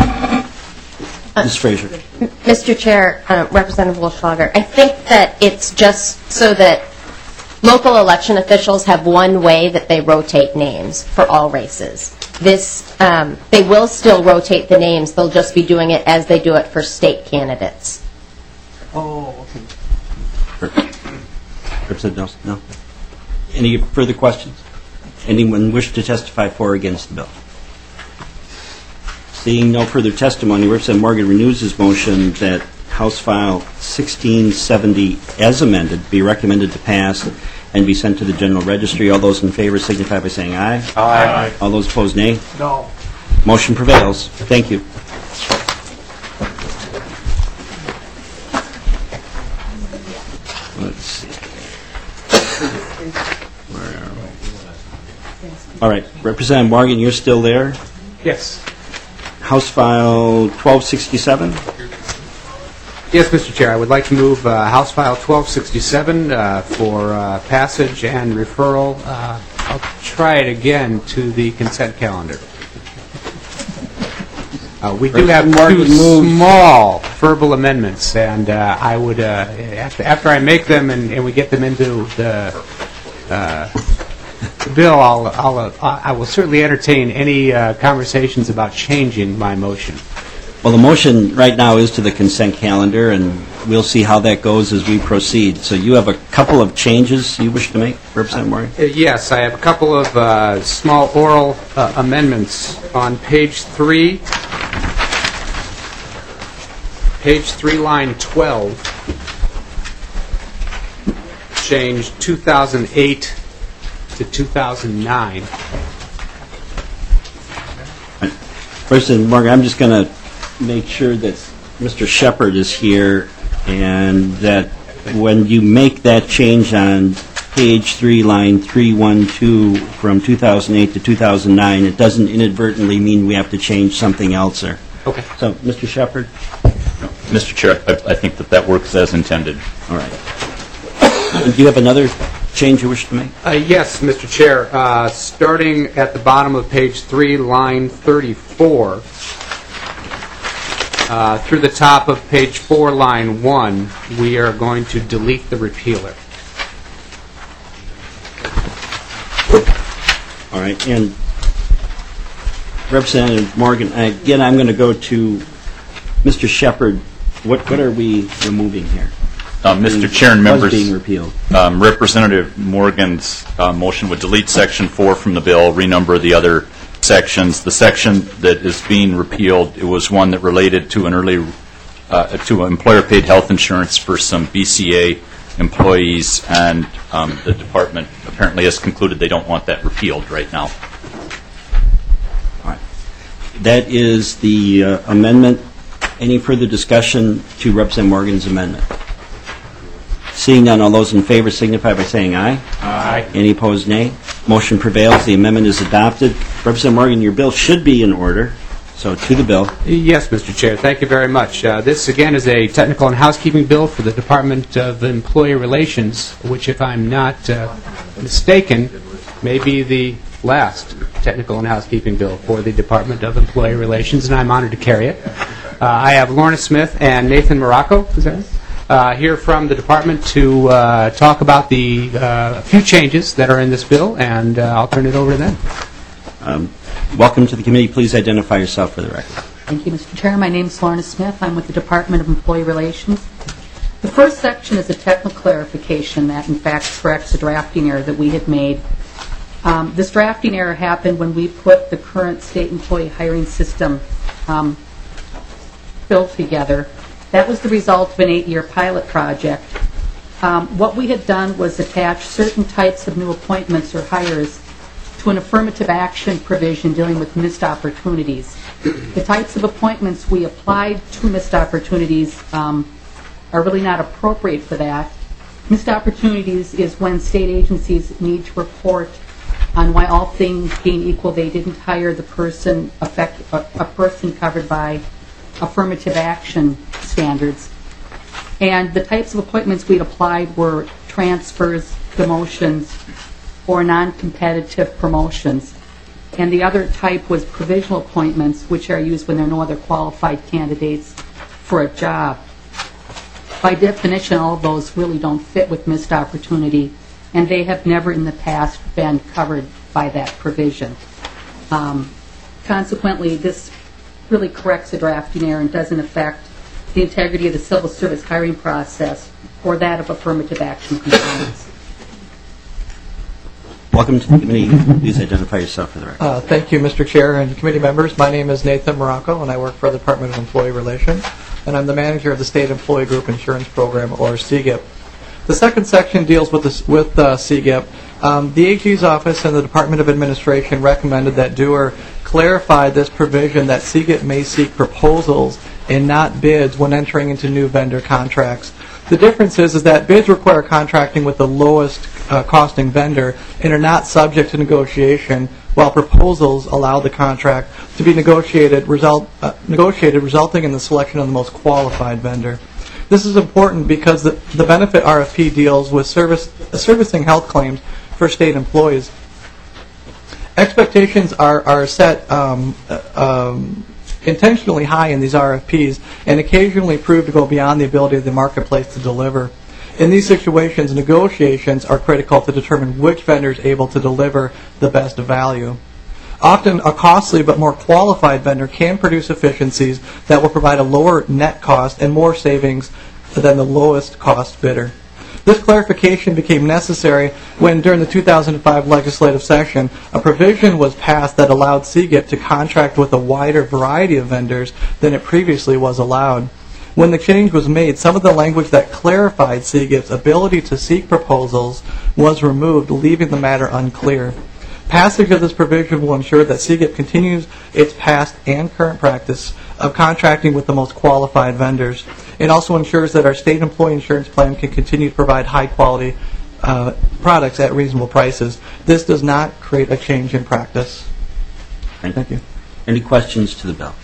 Speaker 1: Miz Frazier.
Speaker 13: Mister Chair, uh, Representative Wolfschlager, I think that it's just so that local election officials have one way that they rotate names for all races. This, um, they will still rotate the names. They'll just be doing it as they do it for state candidates.
Speaker 6: Oh, okay.
Speaker 1: Representative Nelson, no? Any further questions? Anyone wish to testify for or against the bill? Seeing no further testimony, Representative Morgan renews his motion that House File sixteen seventy as amended be recommended to pass and be sent to the General Registry. All those in favor signify by saying aye.
Speaker 10: Aye.
Speaker 1: All those opposed, nay.
Speaker 10: No.
Speaker 1: Motion prevails. Thank you. Let's see. Where are we? All right. Representative Morgan, you're still there?
Speaker 8: Yes.
Speaker 1: House File twelve sixty-seven?
Speaker 8: Yes, Mister Chair, I would like to move uh, House File twelve sixty-seven uh, for uh, passage and referral. Uh, I'll try it again to the consent calendar. Uh, we do have two small verbal amendments, and uh, I would, uh, after, after I make them and, and we get them into the uh, bill, I'll, I'll, uh, I will certainly entertain any uh, conversations about changing my motion.
Speaker 1: Well, the motion right now is to the consent calendar, and we'll see how that goes as we proceed. So you have a couple of changes you wish to make, Representative Morgan?
Speaker 8: Uh, yes, I have a couple of uh, small oral uh, amendments on page three. Page three, line twelve. Change two thousand eight to two thousand nine.
Speaker 1: President Morgan, I'm just going to make sure that Mister Shepard is here, and that when you make that change on page three, line three one two, from two thousand eight to two thousand nine, it doesn't inadvertently mean we have to change something else there.
Speaker 8: Okay.
Speaker 1: So, Mister Shepard?
Speaker 14: Mister Chair, I, I think that that works as intended.
Speaker 1: All right. And do you have another change you wish to make?
Speaker 8: Uh, yes, Mister Chair. Uh, starting at the bottom of page three, line thirty-four, uh, through the top of page four, line one, we are going to delete the repealer.
Speaker 1: All right. And Representative Morgan, again, I'm going to go to Mister Shepard. What, what are we removing here?
Speaker 14: Uh, Mister Chair and members,
Speaker 1: being repealed.
Speaker 14: Um, Representative Morgan's uh, motion would delete Section four from the bill, renumber the other sections. The section that is being repealed, it was one that related to an early, uh, to employer-paid health insurance for some B C A employees, and um, the department apparently has concluded they don't want that repealed right now.
Speaker 1: All right. That is the uh, amendment. Any further discussion to Representative Morgan's amendment? Seeing none, all those in favor signify by saying aye.
Speaker 8: Aye.
Speaker 1: Any opposed, nay. Motion prevails. The amendment is adopted. Representative Morgan, your bill should be in order. So to the bill.
Speaker 8: Yes, Mister Chair. Thank you very much. Uh, this, again, is a technical and housekeeping bill for the Department of Employee Relations, which, if I'm not uh, mistaken, may be the last technical and housekeeping bill for the Department of Employee Relations, and I'm honored to carry it. Uh, I have Lorna Smith and Nathan Morocco, is that right? Uh, here from the department to uh, talk about the uh, few changes that are in this bill, and uh, I'll turn it over to them.
Speaker 1: Um, welcome to the committee. Please identify yourself for the record.
Speaker 15: Thank you, Mister Chair. My name is Lorna Smith. I'm with the Department of Employee Relations. The first section is a technical clarification that, in fact, corrects a drafting error that we had made. Um, this drafting error happened when we put the current state employee hiring system um, bill together. That was the result of an eight-year pilot project. Um, what we had done was attach certain types of new appointments or hires to an affirmative action provision dealing with missed opportunities. The types of appointments we applied to missed opportunities um, are really not appropriate for that. Missed opportunities is when state agencies need to report on why, all things being equal, they didn't hire the person affect, a, a person covered by affirmative action standards. And the types of appointments we'd applied were transfers, demotions, or non-competitive promotions. And the other type was provisional appointments, which are used when there are no other qualified candidates for a job. By definition, all of those really don't fit with missed opportunity, and they have never in the past been covered by that provision. Um, consequently, this really corrects a drafting error and doesn't affect the integrity of the civil service hiring process or that of affirmative action compliance.
Speaker 1: Welcome to the committee. Please identify yourself for the record.
Speaker 16: Uh, thank you, Mister Chair and committee members. My name is Nathan Morocco, and I work for the Department of Employee Relations, and I'm the manager of the State Employee Group Insurance Program, or C G I P. The second section deals with, this, with uh, C G I P. Um, the A G's office and the Department of Administration recommended that D O E R clarify this provision that C G I P may seek proposals and not bids when entering into new vendor contracts. The difference is, is that bids require contracting with the lowest uh, costing vendor and are not subject to negotiation, while proposals allow the contract to be negotiated, result, uh, negotiated resulting in the selection of the most qualified vendor. This is important because the, the benefit R F P deals with service, uh, servicing health claims for state employees. Expectations are, are set um, uh, um, intentionally high in these R F Ps and occasionally prove to go beyond the ability of the marketplace to deliver. In these situations, negotiations are critical to determine which vendor is able to deliver the best value. Often, a costly but more qualified vendor can produce efficiencies that will provide a lower net cost and more savings than the lowest cost bidder. This clarification became necessary when, during the two thousand five legislative session, a provision was passed that allowed C G I P to contract with a wider variety of vendors than it previously was allowed. When the change was made, some of the language that clarified C G I P's ability to seek proposals was removed, leaving the matter unclear. Passage of this provision will ensure that C G I P continues its past and current practice of contracting with the most qualified vendors. It also ensures that our state employee insurance plan can continue to provide high-quality uh, products at reasonable prices. This does not create a change in practice.
Speaker 1: Thank,
Speaker 16: Thank you.
Speaker 1: Any questions to the bill?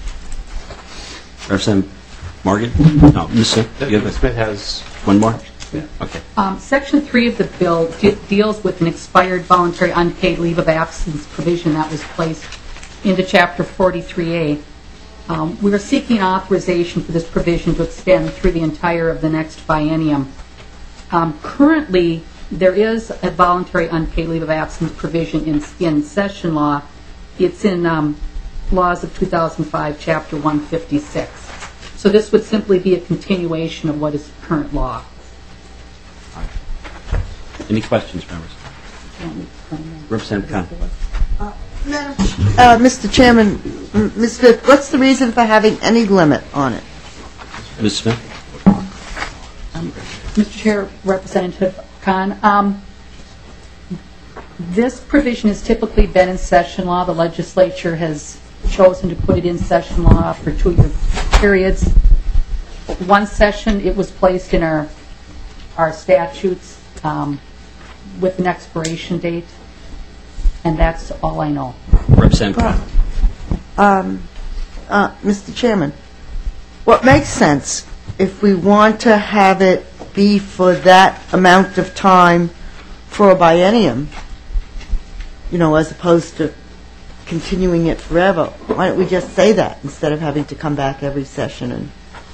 Speaker 1: Representative Morgan? No, Miz Smith? You have a,
Speaker 8: Smith has
Speaker 1: one more? Yeah. Okay.
Speaker 15: Um, Section three of the bill de- deals with an expired voluntary unpaid leave of absence provision that was placed into Chapter forty-three A. Um, we are seeking authorization for this provision to extend through the entire of the next biennium. Um, currently, there is a voluntary unpaid leave of absence provision in, in session law. It's in um, laws of two thousand five, Chapter one fifty-six. So this would simply be a continuation of what is current law.
Speaker 1: Any questions, members? Representative Khan.
Speaker 7: Uh, Madam, uh, Mister Chairman, Miz Smith, what's the reason for having any limit on it?
Speaker 1: Miz Smith?
Speaker 15: Um, Mister Chair, Representative Khan, um, this provision has typically been in session law. The legislature has chosen to put it in session law for two-year periods. One session, it was placed in our our statutes um, with an expiration date, and that's all I know.
Speaker 1: Representative.
Speaker 7: Um, uh, Mister Chairman, what makes sense if we want to have it be for that amount of time for a biennium, you know, as opposed to continuing it forever? Why don't we just say that instead of having to come back every session and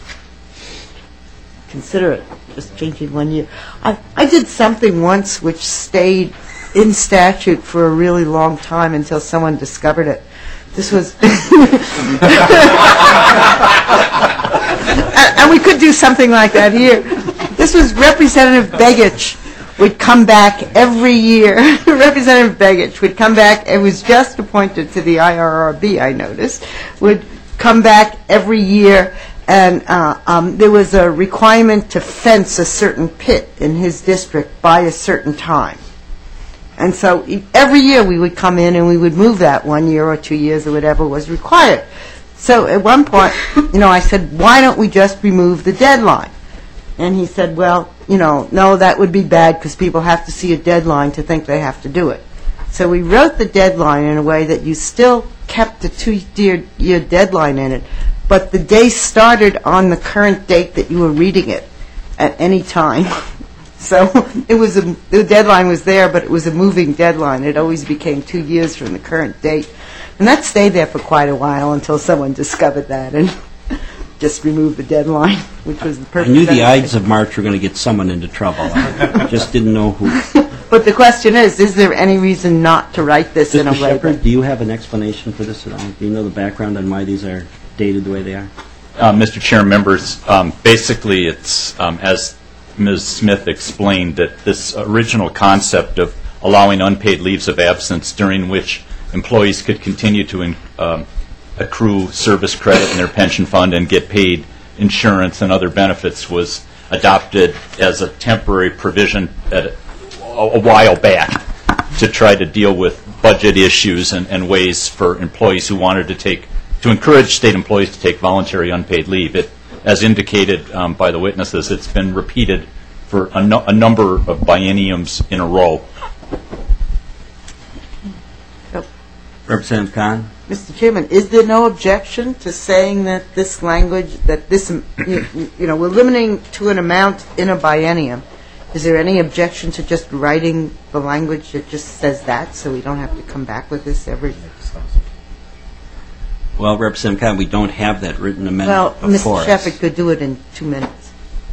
Speaker 7: consider it, just changing one year? I, I did something once which stayed in statute for a really long time until someone discovered it. This was, and, and we could do something like that here. This was Representative Begich would come back every year. Representative Begich would come back, it was just appointed to the I R R B, I noticed, would come back every year, and uh, um, there was a requirement to fence a certain pit in his district by a certain time. And so e- every year we would come in and we would move that one year or two years or whatever was required. So at one point, you know, I said, why don't we just remove the deadline? And he said, well, you know, no, that would be bad because people have to see a deadline to think they have to do it. So we wrote the deadline in a way that you still kept the two-year year deadline in it, but the day started on the current date that you were reading it at any time. So it was a, the deadline was there, but it was a moving deadline. It always became two years from the current date. And that stayed there for quite a while until someone discovered that and just removed the deadline, which was the
Speaker 1: I
Speaker 7: purpose.
Speaker 1: knew the Ides of March were going to get someone into trouble. I just didn't know who.
Speaker 7: But the question is, is there any reason not to write this in a
Speaker 1: Mister
Speaker 7: way?
Speaker 1: Shepherd, do you have an explanation for this at all? Do you know the background on why these are dated the way they are?
Speaker 14: Uh, Mister Chair, members, um, basically it's, um, as Miz Smith explained, that this original concept of allowing unpaid leaves of absence during which employees could continue to in, um, accrue service credit in their pension fund and get paid insurance and other benefits was adopted as a temporary provision at a, a while back to try to deal with budget issues and, and ways for employees who wanted to take, to encourage state employees to take voluntary unpaid leave. It, as indicated um, by the witnesses, it's been repeated for a, no, a number of bienniums in a row.
Speaker 1: Representative Khan?
Speaker 7: Mister Chairman, is there no objection to saying that this language, that this, you, you know, we're limiting to an amount in a biennium? Is there any objection to just writing the language that just says that, so we don't have to come back with this every?
Speaker 1: Well, Representative Khan, we don't have that written amendment
Speaker 7: Well,
Speaker 1: before
Speaker 7: Mister
Speaker 1: us.
Speaker 7: Sheffield could do it in two minutes.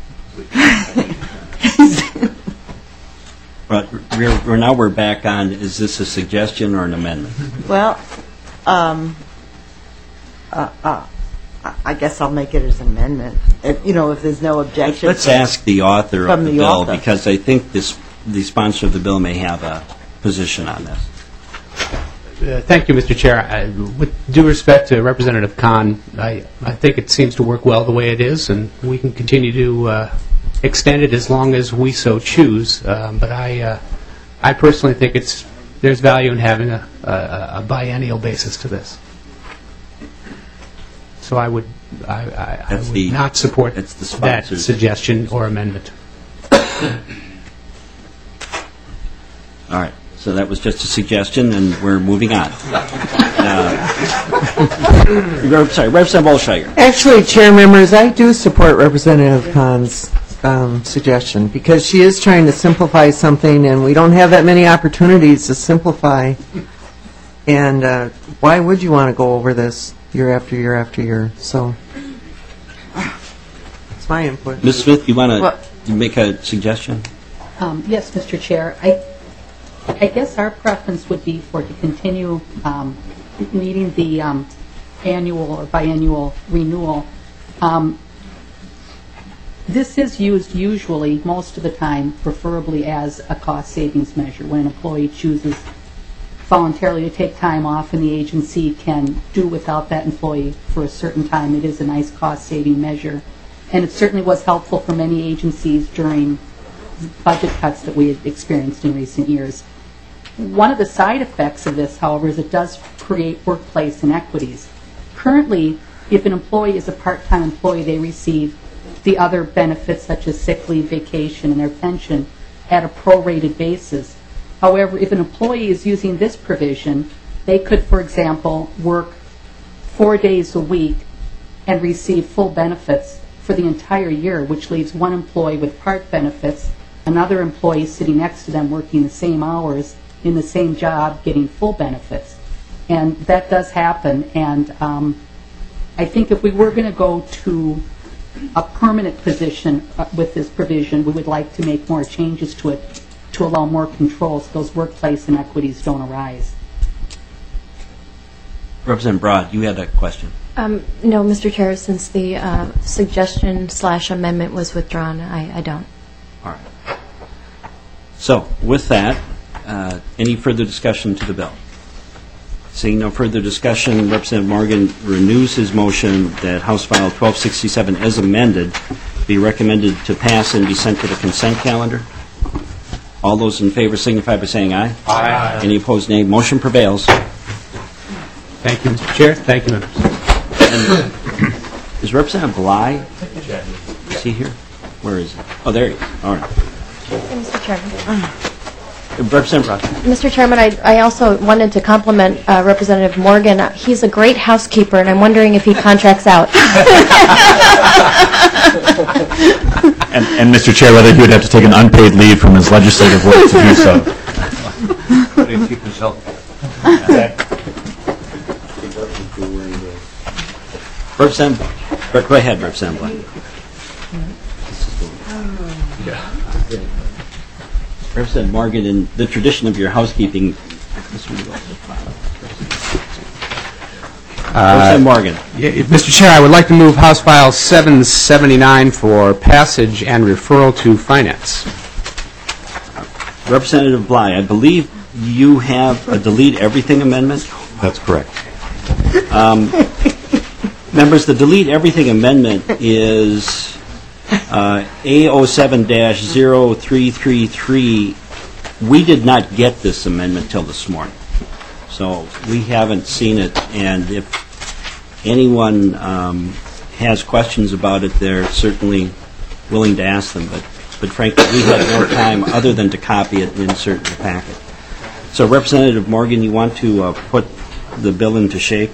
Speaker 1: But we're, we're now we're back on, is this a suggestion or an amendment?
Speaker 7: Well, um, uh, uh, I I guess I'll make it as an amendment, if, you know, if there's no objection.
Speaker 1: Let's ask the author
Speaker 7: From
Speaker 1: of the,
Speaker 7: the
Speaker 1: bill,
Speaker 7: author.
Speaker 1: because I think this, the sponsor of the bill may have a position on this.
Speaker 8: Uh, Thank you, Mister Chair. I, with due respect to Representative Khan, I, I think it seems to work well the way it is, and we can continue to uh, extend it as long as we so choose. Um, but I, uh, I personally think it's there's value in having a, a, a biennial basis to this. So I would, I, I, I would
Speaker 1: the-
Speaker 8: not support
Speaker 1: that's the
Speaker 8: that
Speaker 1: sponsor's-
Speaker 8: suggestion or amendment.
Speaker 1: All right, so that was just a suggestion, and we're moving on. Uh, Rep- sorry, Representative Olsheiger.
Speaker 6: Actually, Chair members, I do support Representative Khan's um, suggestion, because she is trying to simplify something, and we don't have that many opportunities to simplify. And uh, why would you want to go over this year after year after year? So, that's my input.
Speaker 1: Miz Smith, you want
Speaker 7: What?
Speaker 1: to make a suggestion?
Speaker 15: Um, Yes, Mister Chair. I I guess our preference would be for to continue um, needing the um, annual or biannual renewal. Um, This is used usually, most of the time, preferably as a cost savings measure. When an employee chooses voluntarily to take time off and the agency can do without that employee for a certain time, it is a nice cost saving measure. and it certainly was helpful for many agencies during budget cuts that we had experienced in recent years. One of the side effects of this, however, is it does create workplace inequities. Currently, if an employee is a part-time employee, they receive the other benefits such as sick leave, vacation, and their pension at a prorated basis. However, if an employee is using this provision, they could, for example, work four days a week and receive full benefits for the entire year, which leaves one employee with part benefits, another employee sitting next to them working the same hours in the same job getting full benefits. And that does happen, and um, I think if we were going to go to a permanent position uh, with this provision, we would like to make more changes to it to allow more control so those workplace inequities don't arise.
Speaker 1: Representative Broad, you had a question.
Speaker 17: Um, no, Mister Chair, since the uh, suggestion slash amendment was withdrawn, I, I don't.
Speaker 1: All right. So, with that, uh, any further discussion to the bill? Seeing no further discussion, Representative Morgan renews his motion that House File twelve sixty-seven as amended be recommended to pass and be sent to the consent calendar. All those in favor signify by saying aye.
Speaker 8: Aye.
Speaker 1: Any opposed, nay. Motion prevails.
Speaker 8: Thank you, Mister Chair. Thank you, members.
Speaker 1: And is Representative Bly? Is he here? Where is he? Oh, there he is. All right.
Speaker 17: Mister Chairman.
Speaker 1: Representative Ross.
Speaker 17: Mister Chairman, I, I also wanted to compliment uh, Representative Morgan. Uh, he's a great housekeeper, and I'm wondering if he contracts out.
Speaker 14: and, and Mister Chair, whether he would have to take an unpaid leave from his legislative work to do so.
Speaker 2: How do you keep his health?
Speaker 1: Representative, go ahead, Representative Bly. Representative Morgan, in the tradition of your housekeeping, Representative Morgan.
Speaker 8: Yeah, Mister Chair, I would like to move House File seven seventy-nine for passage and referral to Finance.
Speaker 1: Representative Bly, I believe you have a delete everything amendment?
Speaker 14: That's correct.
Speaker 1: Um, members, the delete everything amendment is uh, A zero seven dash zero three three three. We did not get this amendment till this morning, so we haven't seen it, and if anyone um, has questions about it, they're certainly willing to ask them, but, but frankly, we had no time other than to copy it and insert in the packet. So, Representative Morgan, you want to uh, put the bill into shape?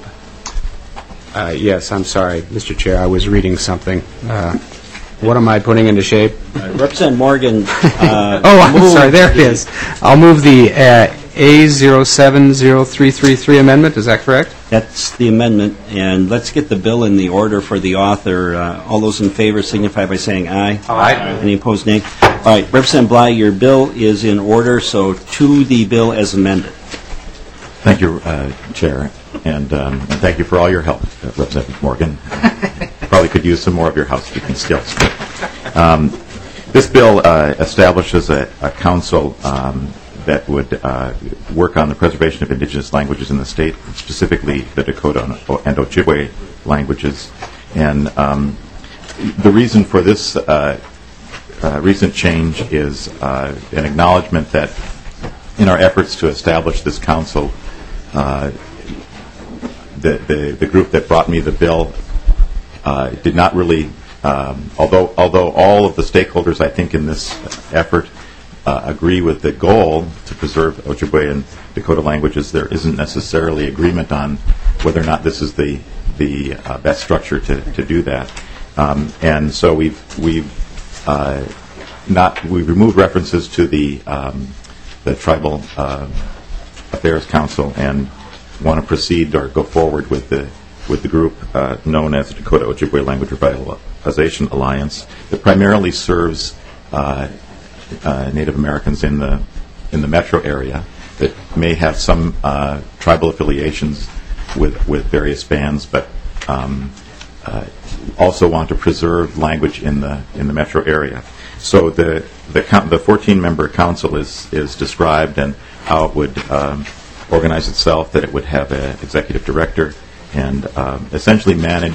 Speaker 8: Uh, yes, I'm sorry, Mister Chair. I was reading something. Uh, what am I putting into shape?
Speaker 1: Uh, Representative Morgan. Uh,
Speaker 8: oh, I'm sorry. There it is. I'll move the uh, A zero seven zero three three three amendment. Is that correct?
Speaker 1: That's the amendment, and let's get the bill in the order for the author. Uh, all those in favor signify by saying aye.
Speaker 8: Aye.
Speaker 1: Any opposed, nay. All right, Representative Bly, your bill is in order, so to the bill as amended.
Speaker 18: Thank you, uh, Chair, and, um, and thank you for all your help, uh, Representative Morgan. Probably could use some more of your housekeeping skills. Um, this bill uh, establishes a, a council um, that would uh, work on the preservation of indigenous languages in the state, specifically the Dakota and Ojibwe languages. And um, the reason for this uh, uh, recent change is uh, an acknowledgement that in our efforts to establish this council, uh, the, the, the group that brought me the bill uh, did not really, um, although, although all of the stakeholders, I think, in this effort Uh, agree with the goal to preserve Ojibwe and Dakota languages, there isn't necessarily agreement on whether or not this is the the uh, best structure to, to do that. Um, and so we've we've uh, not we've removed references to the um, the Tribal uh, Affairs Council and want to proceed or go forward with the with the group uh, known as the Dakota Ojibwe Language Revitalization Alliance that primarily serves Uh, Uh, Native Americans in the in the metro area that may have some uh, tribal affiliations with with various bands, but um, uh, also want to preserve language in the in the metro area. So the the co- the fourteen member council is is described and how it would um, organize itself. That it would have an executive director and um, essentially manage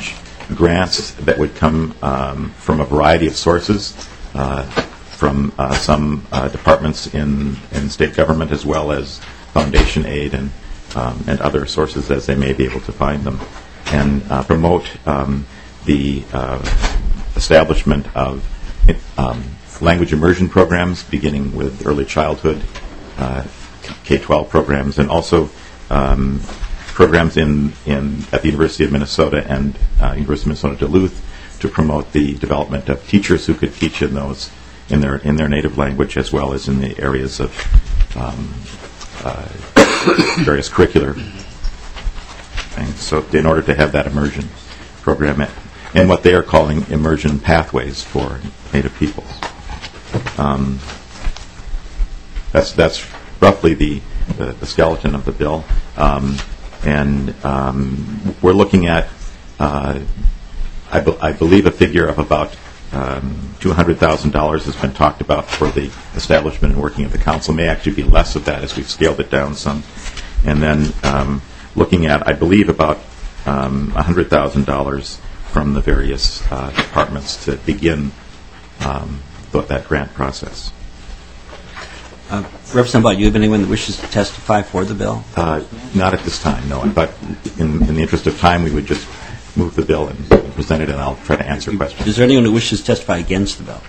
Speaker 18: grants that would come um, from a variety of sources, uh, from uh, some uh, departments in, in state government as well as foundation aid and, um, and other sources as they may be able to find them, and uh, promote um, the uh, establishment of um, language immersion programs beginning with early childhood, uh, K twelve programs, and also um, programs in, in at the University of Minnesota and uh, University of Minnesota Duluth to promote the development of teachers who could teach in those in their in their native language as well as in the areas of um, uh, various curricular things. So in order to have that immersion program and what they are calling immersion pathways for Native peoples. Um, that's that's roughly the, the, the skeleton of the bill. Um, and um, we're looking at, uh, I, be- I believe, a figure of about um, two hundred thousand dollars has been talked about for the establishment and working of the council. May actually be less of that as we've scaled it down some. And then um, looking at, I believe, about um, one hundred thousand dollars from the various uh, departments to begin um, th- that grant process.
Speaker 1: Uh, Representative Blatt, do you have anyone that wishes to testify for the bill?
Speaker 18: Uh, not at this time, no. But in, in the interest of time, we would just move the bill and, and present it, and I'll try to answer questions.
Speaker 1: Is there anyone who wishes to testify against the bill?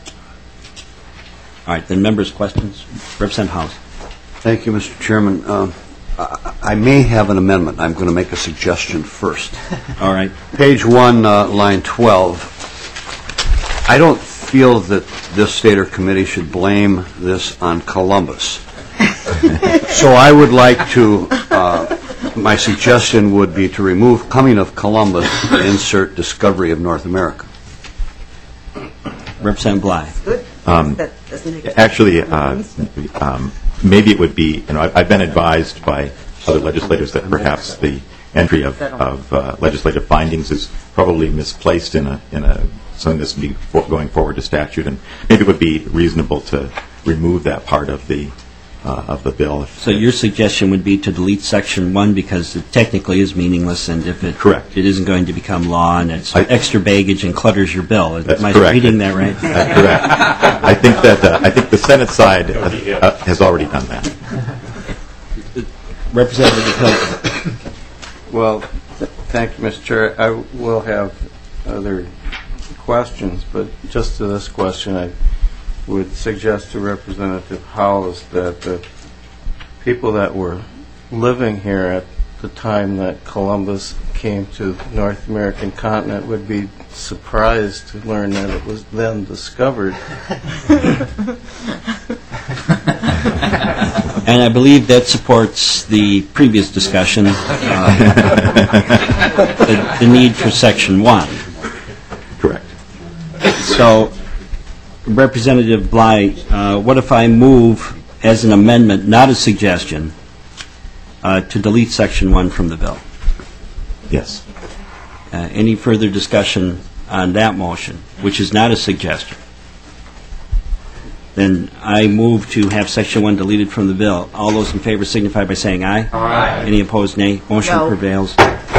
Speaker 1: All right, then members' questions. Representative House.
Speaker 2: Thank you, Mister Chairman. Uh, I, I may have an amendment. I'm going to make a suggestion first.
Speaker 1: All right.
Speaker 2: Page one, uh, line twelve. I don't feel that this state or committee should blame this on Columbus. So I would like to, uh, my suggestion would be to remove coming of Columbus and insert discovery of North America.
Speaker 1: Representative Bly.
Speaker 7: Good.
Speaker 18: Um,
Speaker 7: That doesn't make sense.
Speaker 18: Actually, uh, um, maybe it would be, you know, I've, I've been advised by other legislators that perhaps the entry of, of uh, legislative findings is probably misplaced in a, in a, something that's be for going forward to statute, and maybe it would be reasonable to remove that part of the, uh, of the bill. If
Speaker 1: So your suggestion would be to delete section one because it technically is meaningless, and if it
Speaker 18: Correct.
Speaker 1: it isn't going to become law, and it's
Speaker 18: I-
Speaker 1: extra baggage and clutters your bill.
Speaker 18: That's
Speaker 1: Am I
Speaker 18: correct.
Speaker 1: reading that right?
Speaker 18: That's correct. I think that uh, I think the Senate side uh, uh, has already done that.
Speaker 1: Representative Hilton.
Speaker 19: Well, th- thank you, Mister Chair. I will have other questions, but just to this question, I would suggest to Representative Howes that the people that were living here at the time that Columbus came to the North American continent would be surprised to learn that it was then discovered.
Speaker 1: And I believe that supports the previous discussion, uh, the, the need for section one.
Speaker 18: Correct.
Speaker 1: So, Representative Bly, uh, what if I move as an amendment, not a suggestion, uh, to delete section one from the bill?
Speaker 18: Yes.
Speaker 1: Uh, any further discussion on that motion, which is not a suggestion? Then I move to have section one deleted from the bill. All those in favor signify by saying aye.
Speaker 19: Aye.
Speaker 1: Any opposed, nay. Motion
Speaker 7: No.
Speaker 1: prevails.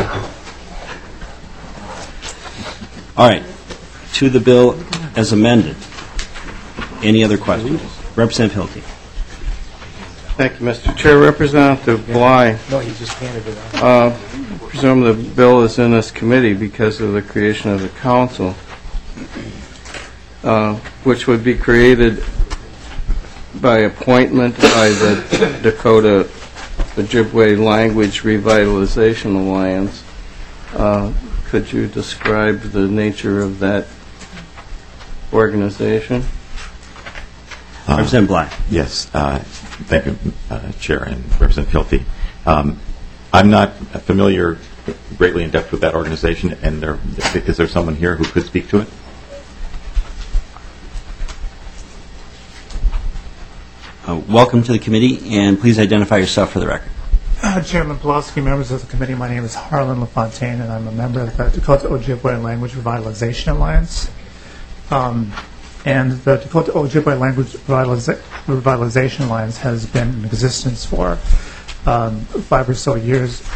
Speaker 1: All right. To the bill as amended. Any other questions? Representative Hilty.
Speaker 19: Thank you, Mister Chair. Representative Bly.
Speaker 8: No, he just handed it out.
Speaker 19: Uh, presume the bill is in this committee because of the creation of the council, uh, which would be created by appointment by the Dakota Ojibwe Language Revitalization Alliance. Uh, could you describe the nature of that organization?
Speaker 18: Uh,
Speaker 1: Representative Bly.
Speaker 18: Yes. Uh, thank you, uh, Chair and Representative Hilty. Um, I'm not familiar greatly in depth with that organization, and there, is there someone here who could speak to it?
Speaker 1: Uh, welcome to the committee, and please identify yourself for the record.
Speaker 20: Uh, Chairman Pulaski, members of the committee, my name is Harlan LaFontaine, and I'm a member of the Dakota Ojibwe Language Revitalization Alliance. Um, and the Dakota Ojibwe Language Revitaliza- Revitalization Alliance has been in existence for um, five or so years.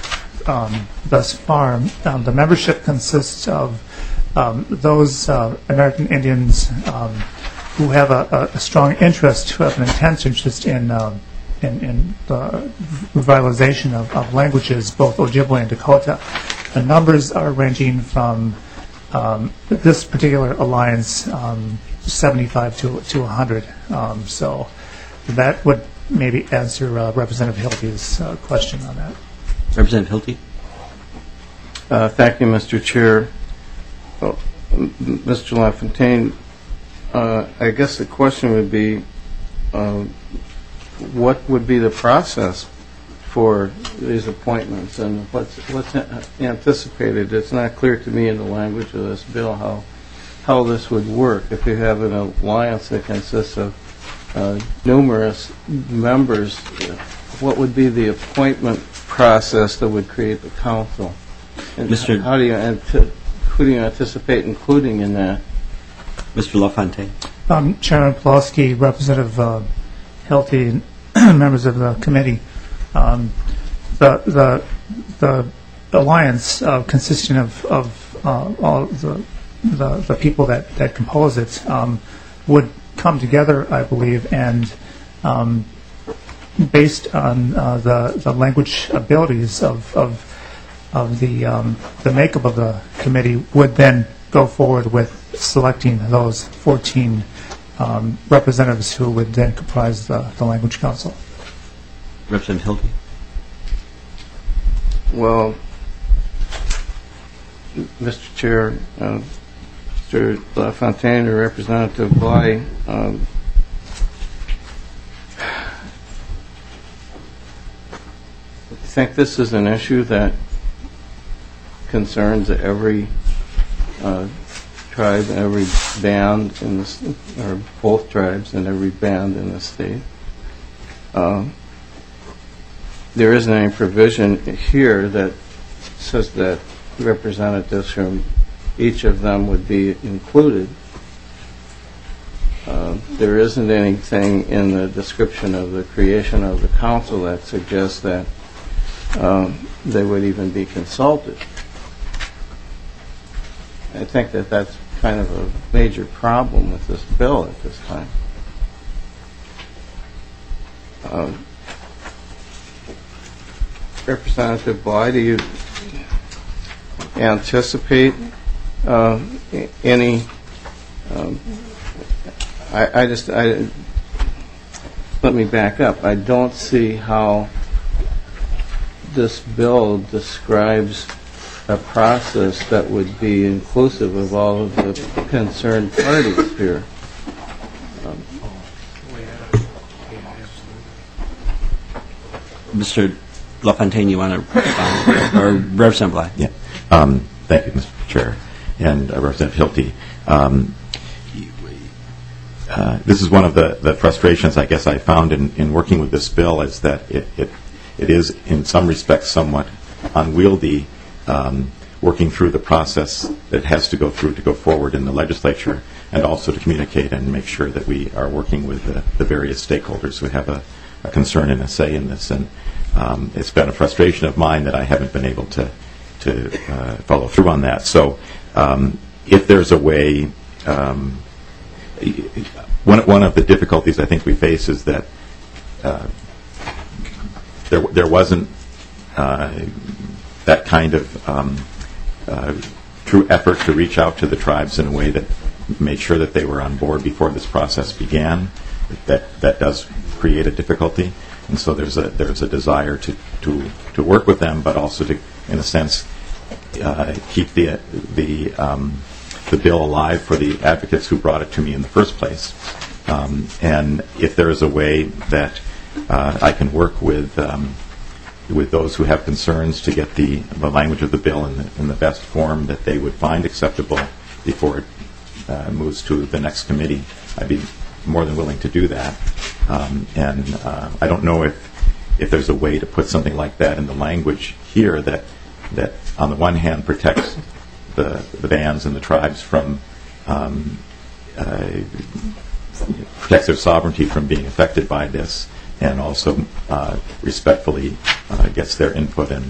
Speaker 20: um, thus far. Um, the membership consists of um, those uh, American Indians um, who have a, a strong interest, who have an intense interest in um, in, in the revitalization of, of languages, both Ojibwe and Dakota. The numbers are ranging from um, this particular alliance, um, seventy-five to to one hundred. Um, so that would maybe answer uh, Representative Hilty's uh, question on that.
Speaker 1: Representative Hilty.
Speaker 19: Uh, thank you, Mister Chair. Well, m- Mister LaFontaine, uh, I guess the question would be, uh, what would be the process for these appointments, and what's what's anticipated? It's not clear to me in the language of this bill how how this would work. If you have an alliance that consists of uh, numerous members, what would be the appointment process that would create the council? And
Speaker 1: Mister
Speaker 19: how do you ante- who do you anticipate including in that?
Speaker 1: Mister LaFontaine.
Speaker 20: Um, Chairman Pulaski, Representative uh, Hilty, and members of the committee. Um, the the the alliance uh, consisting of of uh, all the, the the people that that compose it um, would come together, I believe, and um, based on uh, the the language abilities of of of the um, the makeup of the committee, would then go forward with selecting those fourteen um, representatives who would then comprise the, the language council.
Speaker 1: Representative Hilty.
Speaker 19: Well, Mister Chair, uh, Mister LaFontaine, or Representative Bly, um, I think this is an issue that concerns every uh, tribe, every band in this, or both tribes and every band in the state. Uh, there isn't any provision here that says that representatives from each of them would be included. Uh, there isn't anything in the description of the creation of the council that suggests that um, they would even be consulted. I think that that's kind of a major problem with this bill at this time. Um, Representative Bly, do you anticipate uh, any? Um, I, I just I, let me back up. I don't see how this bill describes a process that would be inclusive of all of the concerned parties here. Um,
Speaker 1: Mister LaFontaine, you want to respond? Or Representative Bly?
Speaker 18: Yeah. Um, thank you, Mister Chair, and uh, Representative Hilty. Um, uh, this is one of the, the frustrations I guess I found in, in working with this bill, is that it, it, it is in some respects somewhat unwieldy, um, working through the process that it has to go through to go forward in the legislature, and also to communicate and make sure that we are working with the, the various stakeholders who have a, a concern and a say in this. And um, it's been a frustration of mine that I haven't been able to to uh, follow through on that. So um, if there's a way, um, one, one of the difficulties I think we face is that uh, there, there wasn't uh, that kind of um, uh, true effort to reach out to the tribes in a way that made sure that they were on board before this process began. That that does create a difficulty, and so there's a there's a desire to to, to work with them, but also to, in a sense, uh, keep the the um, the bill alive for the advocates who brought it to me in the first place. Um, and if there is a way that uh, I can work with um, with those who have concerns to get the, the language of the bill in the, in the best form that they would find acceptable before it uh, moves to the next committee, I'd be more than willing to do that. Um, and uh, I don't know if if there's a way to put something like that in the language here that that on the one hand protects the the bands and the tribes from um, uh, protects their sovereignty from being affected by this, and also uh, respectfully uh, gets their input and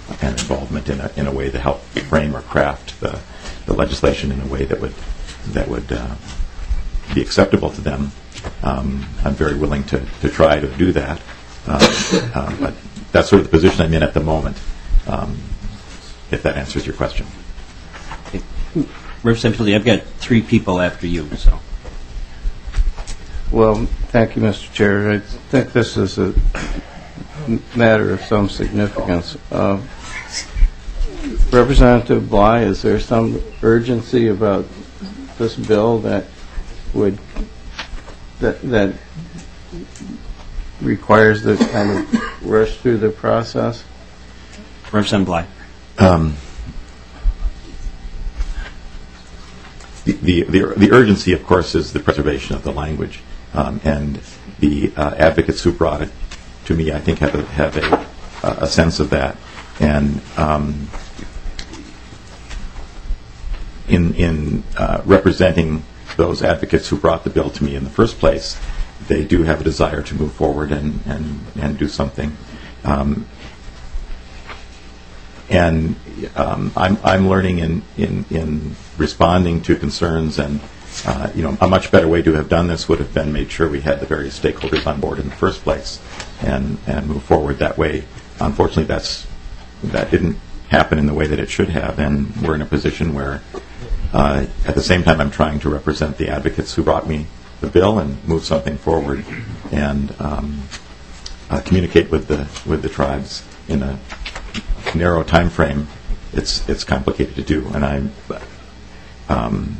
Speaker 18: and involvement in a, in a way to help frame or craft the, the legislation in a way that would that would uh, be acceptable to them. Um, I'm very willing to, to try to do that. Uh, uh, but that's sort of the position I'm in at the moment, um, if that answers your question.
Speaker 1: Okay. Representative Hilty, I've got three people after you, so.
Speaker 19: Well, thank you, Mister Chair. I think this is a matter of some significance. Uh, Representative Bly, is there some urgency about this bill that would that that requires the kind of rush through the process?
Speaker 1: Representative Bly.
Speaker 18: Um, the, the, the, the urgency, of course, is the preservation of the language. Um, and the uh, advocates who brought it to me, I think, have a, have a, a sense of that. And um, in, in uh, representing those advocates who brought the bill to me in the first place, they do have a desire to move forward and, and, and do something. Um, and um, I'm, I'm learning in, in, in responding to concerns, and uh, you know, a much better way to have done this would have been made sure we had the various stakeholders on board in the first place and, and move forward that way. Unfortunately, that's, that didn't happen in the way that it should have, and we're in a position where uh, at the same time I'm trying to represent the advocates who brought me the bill and move something forward and um, uh, communicate with the with the tribes in a narrow time frame. It's it's complicated to do, and I um,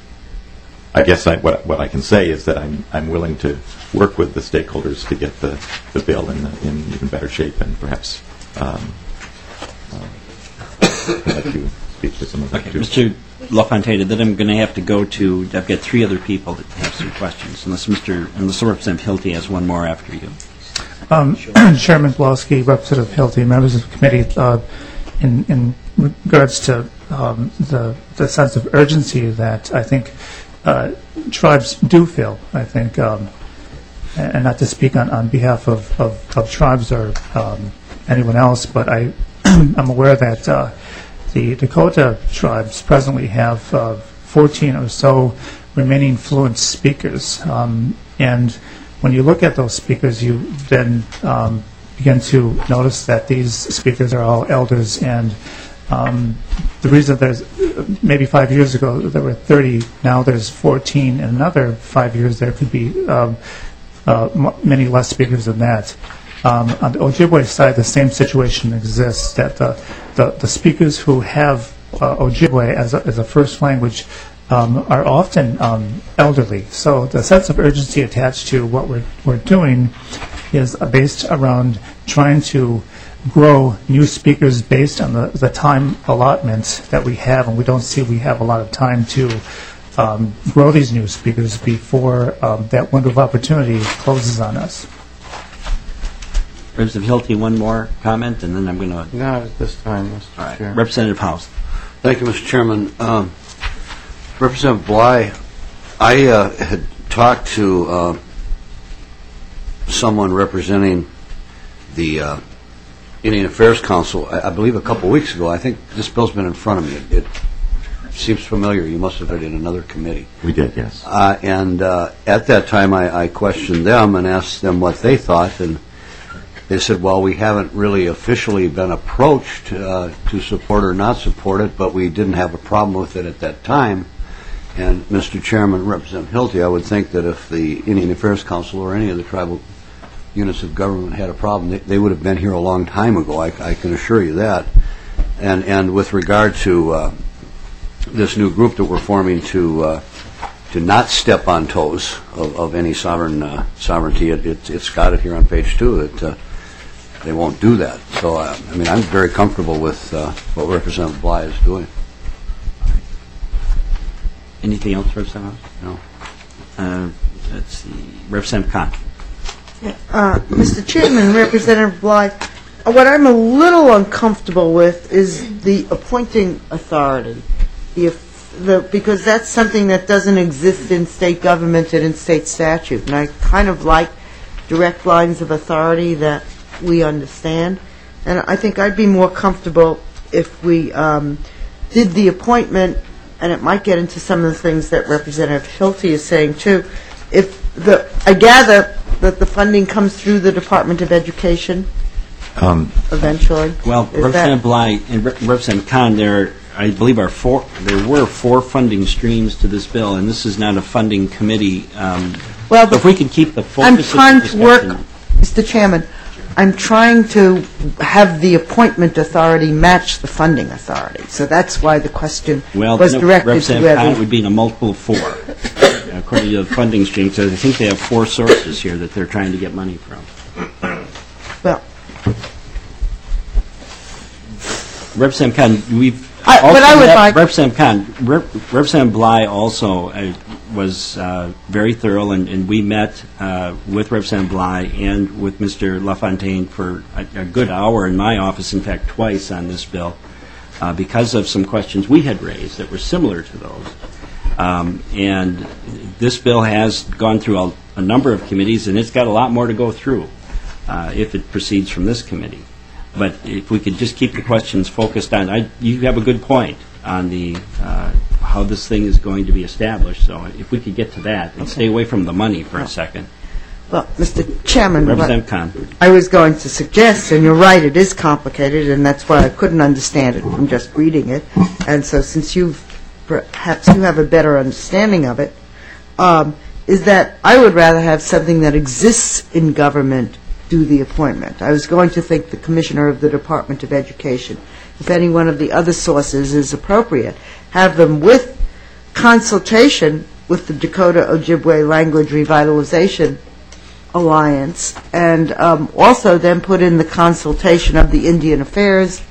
Speaker 18: I guess I, what what I can say is that I'm I'm willing to work with the stakeholders to get the, the bill in in even better shape, and perhaps um, uh, I'd like to speak to some of that
Speaker 1: Okay,
Speaker 18: too.
Speaker 1: Mister LaFontaine, then I'm going to have to go to, I've got three other people that have some questions, unless Mister unless Representative Hilty has one more after you.
Speaker 20: Um, Chairman Pawlowski, Representative Hilty, members of the committee, uh, in, in regards to um, the, the sense of urgency that I think uh, tribes do feel, I think, um, and not to speak on, on behalf of, of, of tribes or um, anyone else, but I, I'm aware that uh, the Dakota tribes presently have uh, fourteen or so remaining fluent speakers. Um, and when you look at those speakers, you then um, begin to notice that these speakers are all elders. And um, the reason there's, maybe five years ago there were thirty, now there's fourteen. In another five years there could be um, uh, m- many less speakers than that. Um, on the Ojibwe side, the same situation exists, that the, the, the speakers who have uh, Ojibwe as a, as a first language um, are often um, elderly. So the sense of urgency attached to what we're, we're doing is uh, based around trying to grow new speakers based on the, the time allotment that we have, and we don't see we have a lot of time to um, grow these new speakers before um, that window of opportunity closes on us.
Speaker 1: Representative Hilty, one more comment, and then I'm going to...
Speaker 19: Not at this time, Mister
Speaker 1: All right.
Speaker 19: Chair.
Speaker 1: Representative House.
Speaker 2: Thank you, Mister Chairman. Um, Representative Bly, I uh, had talked to uh, someone representing the uh, Indian Affairs Council, I, I believe a couple weeks ago. I think this bill's been in front of me. It, it seems familiar. You must have had it in another committee.
Speaker 18: We did, yes.
Speaker 2: Uh, and uh, at that time, I, I questioned them and asked them what they thought, and they said, well, we haven't really officially been approached uh, to support or not support it, but we didn't have a problem with it at that time. And Mister Chairman, Representative Hilty, I would think that if the Indian Affairs Council or any of the tribal units of government had a problem, they, they would have been here a long time ago. I, I can assure you that. And and with regard to uh, this new group that we're forming to uh, to not step on toes of, of any sovereign uh, sovereignty, it, it, it's got it here on page two that uh, they won't do that. So, uh, I mean, I'm very comfortable with uh, what Representative Bly is doing.
Speaker 1: Anything else, Representative House? No. Uh, let's see. Representative Kahn.
Speaker 7: Uh, Mister Chairman, Representative Bly, what I'm a little uncomfortable with is the appointing authority. The, the, because that's something that doesn't exist in state government and in state statute. And I kind of like direct lines of authority that we understand. And I think I'd be more comfortable if we um, did the appointment, and it might get into some of the things that Representative Hilty is saying too. If the, I gather that the funding comes through the Department of Education
Speaker 18: Um,
Speaker 7: eventually.
Speaker 1: Well,
Speaker 7: Is
Speaker 1: Representative
Speaker 7: that-
Speaker 1: Bly and Rep- Representative Khan, there, I believe, are four. There were four funding streams to this bill, and this is not a funding committee. Um,
Speaker 7: Well,
Speaker 1: so if we could keep the focus
Speaker 7: I'm
Speaker 1: of the
Speaker 7: trying to work,
Speaker 1: discussion-
Speaker 7: Mister Chairman, I'm trying to have the appointment authority match the funding authority. So that's why the question
Speaker 1: Well,
Speaker 7: was
Speaker 1: no,
Speaker 7: directed to
Speaker 1: Representative Khan, it
Speaker 7: whether...
Speaker 1: would be in a multiple of four, according to the funding stream. So I think they have four sources here that they're trying to get money from.
Speaker 7: Well,
Speaker 1: Representative Khan, we've
Speaker 7: I-
Speaker 1: also
Speaker 7: but I would
Speaker 1: met-
Speaker 7: like-
Speaker 1: Representative Khan, Rep- Representative Bly also uh, was uh, very thorough, and, and we met uh, with Representative Bly and with Mister LaFontaine for a, a good hour in my office, in fact, twice on this bill, uh, because of some questions we had raised that were similar to those. Um, and this bill has gone through a, a number of committees, and it's got a lot more to go through uh, if it proceeds from this committee. But if we could just keep the questions focused on, I, you have a good point on the, uh, how this thing is going to be established. So if we could get to that and stay away from the money for a second.
Speaker 7: Well, Mister Chairman, what
Speaker 1: Representative Khan.
Speaker 7: I was going to suggest, and you're right, it is complicated, and that's why I couldn't understand it from just reading it. And so since you've, perhaps you have a better understanding of it, um, is that I would rather have something that exists in government do the appointment. I was going to think the Commissioner of the Department of Education, if any one of the other sources is appropriate, have them with consultation with the Dakota Ojibwe Language Revitalization Alliance, and um, also then put in the consultation of the Indian Affairs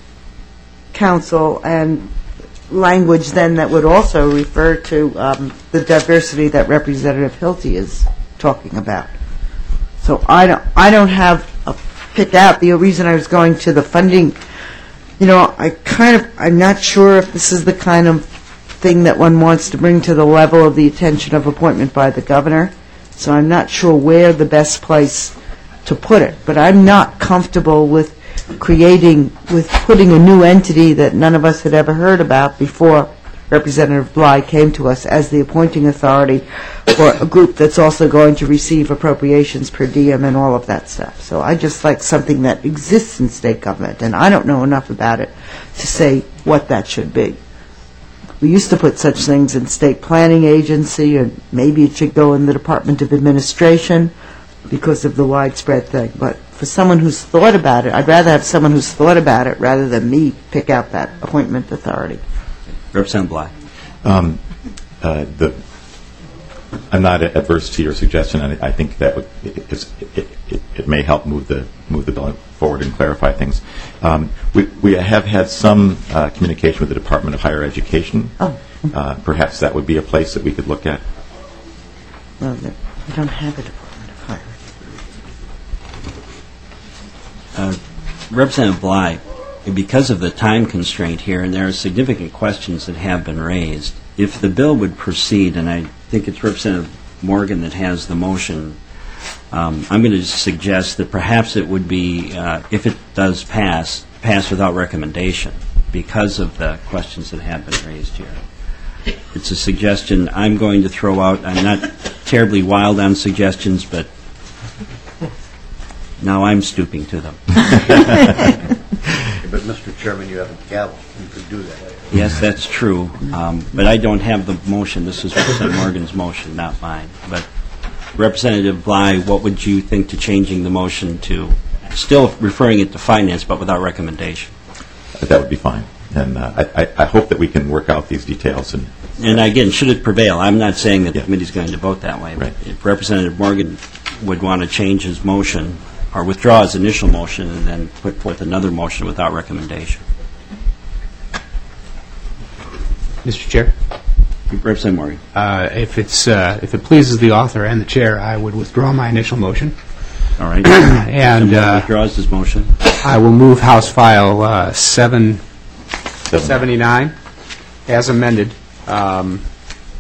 Speaker 7: Council and language then that would also refer to um, the diversity that Representative Hilty is talking about. So I don't, I don't have a pick out. The reason I was going to the funding, you know, I kind of, I'm not sure if this is the kind of thing that one wants to bring to the level of the attention of appointment by the governor. So I'm not sure where the best place to put it. But I'm not comfortable with creating, with putting a new entity that none of us had ever heard about before Representative Bly came to us as the appointing authority for a group that's also going to receive appropriations per diem and all of that stuff. So I just like something that exists in state government, and I don't know enough about it to say what that should be. We used to put such things in state planning agency, and maybe it should go in the Department of Administration because of the widespread thing. But for someone who's thought about it, I'd rather have someone who's thought about it rather than me pick out that appointment authority.
Speaker 1: Representative Bly.
Speaker 18: Um, uh, the, I'm not adverse to your suggestion, and I think that would, it, it's- it, it, it may help move the move the bill forward and clarify things. Um, we, we have had some uh, communication with the Department of Higher Education.
Speaker 7: Oh.
Speaker 18: Uh, perhaps that would be a place that we could look at.
Speaker 7: Well, we don't have a Department of Higher
Speaker 1: Uh, Representative Bly, because of the time constraint here, and there are significant questions that have been raised, if the bill would proceed, and I think it's Representative Morgan that has the motion, um, I'm going to suggest that perhaps it would be, uh, if it does pass, pass without recommendation because of the questions that have been raised here. It's a suggestion I'm going to throw out. I'm not terribly wild on suggestions, but now I'm stooping to them.
Speaker 2: But, Mister Chairman, you have a gavel. You could do that.
Speaker 1: Yes, that's true, um, but I don't have the motion. This is Representative Morgan's motion, not mine. But Representative Bly, what would you think to changing the motion to, still referring it to finance, but without recommendation?
Speaker 18: That would be fine. And uh, I, I, I hope that we can work out these details. And,
Speaker 1: and again, should it prevail, I'm not saying that the committee is going to vote that way.
Speaker 18: Right.
Speaker 1: But if Representative Morgan would want to change his motion or withdraw his initial motion and then put forth another motion without recommendation.
Speaker 8: Mister Chair?
Speaker 1: Representative Morgan.
Speaker 8: Uh, If it's, uh, if it pleases the author and the chair, I would withdraw my initial motion.
Speaker 1: All right.
Speaker 8: And
Speaker 1: Someone
Speaker 8: uh,
Speaker 1: withdraws his motion.
Speaker 8: I will move House File uh, seven seventy-nine as amended um,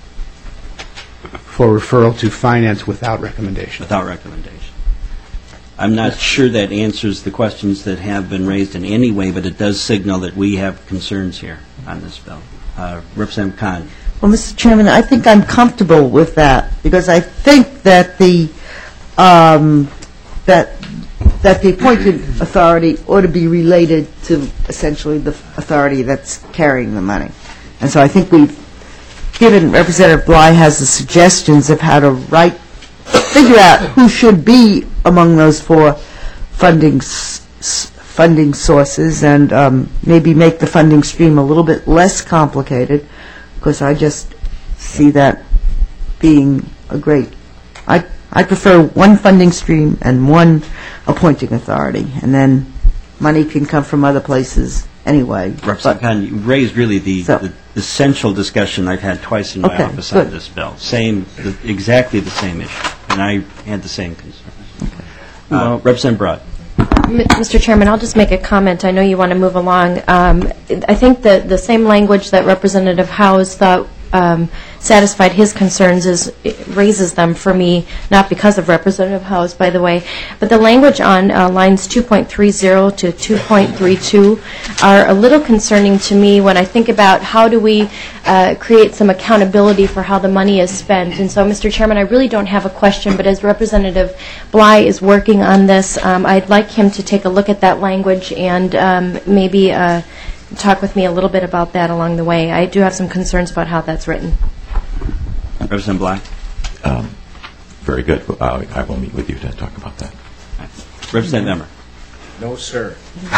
Speaker 8: for referral to finance without recommendation.
Speaker 1: Without recommendation. I'm not sure that answers the questions that have been raised in any way, but it does signal that we have concerns here on this bill. Uh, Representative Khan.
Speaker 7: Well, Mister Chairman, I think I'm comfortable with that, because I think that the, um, that, that the appointed authority ought to be related to essentially the authority that's carrying the money. And so I think we've given, Representative Bly has the suggestions of how to write, figure out who should be among those four funding s- s- funding sources, and um, maybe make the funding stream a little bit less complicated, because I just see that being a great, I I prefer one funding stream and one appointing authority, and then money can come from other places anyway.
Speaker 1: Representative Khan, you raised really the,
Speaker 7: So-
Speaker 1: the, the central discussion I've had twice in my
Speaker 7: Okay,
Speaker 1: office
Speaker 7: good.
Speaker 1: on this bill. Same, the, exactly the same issue, and I had the same concern. Uh, Representative Broad.
Speaker 17: M- Mister Chairman, I'll just make a comment. I know you want to move along. Um, I think that the same language that Representative Howes thought um, satisfied his concerns is it raises them for me, not because of Representative Howes, by the way, but the language on uh, lines two point three zero to two point three two are a little concerning to me when I think about how do we uh, create some accountability for how the money is spent. And so, Mister Chairman, I really don't have a question, but as Representative Bly is working on this, um, I'd like him to take a look at that language and um, maybe uh, talk with me a little bit about that along the way. I do have some concerns about how that's written.
Speaker 1: Representative Bly.
Speaker 18: Um, very good. Uh, I will meet with you to talk about that.
Speaker 1: Representative Emmer.
Speaker 8: No, sir.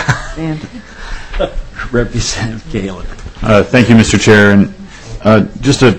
Speaker 1: Representative Gaylor.
Speaker 21: Uh, Thank you, Mister Chair. And uh, just a,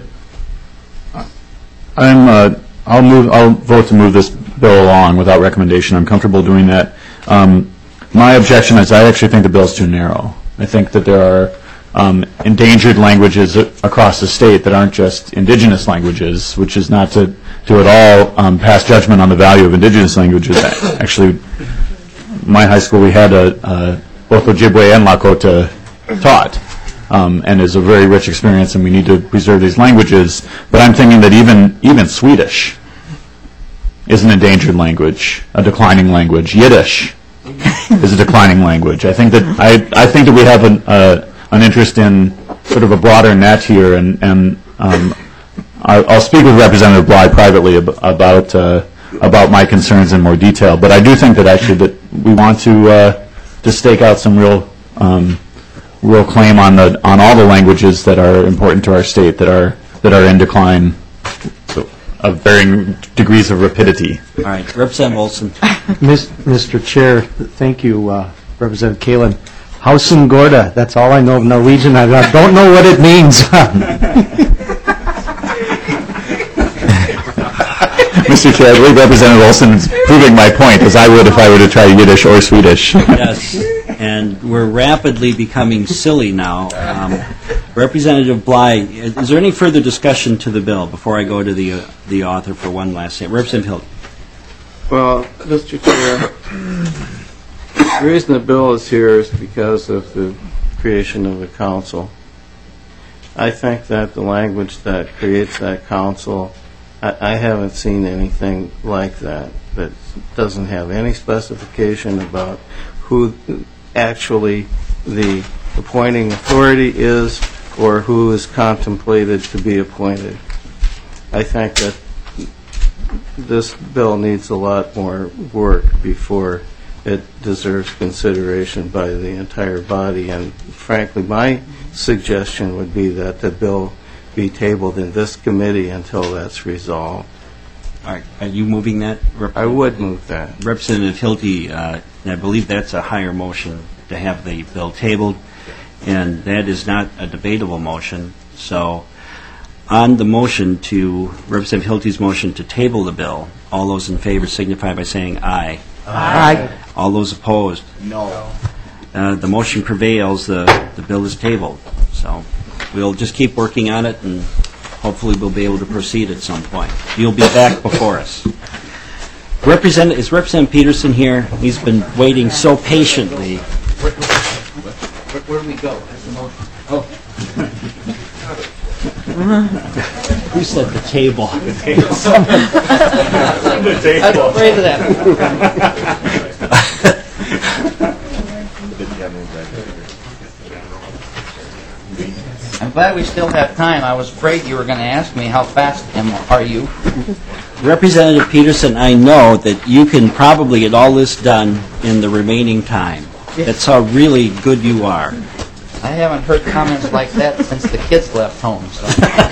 Speaker 21: I'm, uh, I'll move, I'll vote to move this bill along without recommendation. I'm comfortable doing that. Um, My objection is I actually think the bill's too narrow. I think that there are um, endangered languages a- across the state that aren't just indigenous languages, which is not to, to at all um, pass judgment on the value of indigenous languages. Actually, my high school, we had a, a both Ojibwe and Lakota taught, um, and is a very rich experience, and we need to preserve these languages. But I'm thinking that even even Swedish is an endangered language, a declining language. Yiddish is a declining language. I think that I, I think that we have an uh, an interest in sort of a broader net here, and and um, I, I'll speak with Representative Bly privately ab- about uh, about my concerns in more detail. But I do think that actually that we want to uh, to stake out some real um, real claim on the on all the languages that are important to our state that are that are in decline of varying degrees of rapidity.
Speaker 1: All right, Representative Olson.
Speaker 22: Mister Chair, thank you, uh, Representative Kalin. Hausen Gorda, that's all I know of Norwegian. I I don't know what it means.
Speaker 21: Mister Chair, I believe Representative Olson is proving my point, as I would if I were to try Yiddish or Swedish.
Speaker 1: Yes, and we're rapidly becoming silly now. Um, Representative Bly, is there any further discussion to the bill before I go to the uh, the author for one last thing? Representative Hill.
Speaker 19: Well, Mister Chair, the reason the bill is here is because of the creation of the council. I think that the language that creates that council, I, I haven't seen anything like that, that doesn't have any specification about who actually the appointing authority is or who is contemplated to be appointed. I think that this bill needs a lot more work before it deserves consideration by the entire body. And frankly, my suggestion would be that the bill be tabled in this committee until that's resolved.
Speaker 1: All right, are you moving that?
Speaker 19: I would move that.
Speaker 1: Representative Hilty, uh, I believe that's a higher motion to have the bill tabled, and that is not a debatable motion. So on the motion to, Representative Hilty's motion to table the bill, all those in favor signify by saying aye.
Speaker 7: Aye.
Speaker 1: All those opposed?
Speaker 19: No.
Speaker 1: Uh, the motion prevails, the, the bill is tabled. So we'll just keep working on it, and hopefully we'll be able to proceed at some point. You'll be back before us. Represent, is Representative Peterson here? He's been waiting so patiently.
Speaker 19: Where, where, where do we go? That's the motion. Oh.
Speaker 1: Who said the table?
Speaker 4: The table. The table.
Speaker 5: I'm afraid of that. I'm glad we still have time. I was afraid you were going to ask me how fast am, are you.
Speaker 1: Representative Peterson, I know that you can probably get all this done in the remaining time. That's how really good you are.
Speaker 5: I haven't heard comments like that since the kids left home. So.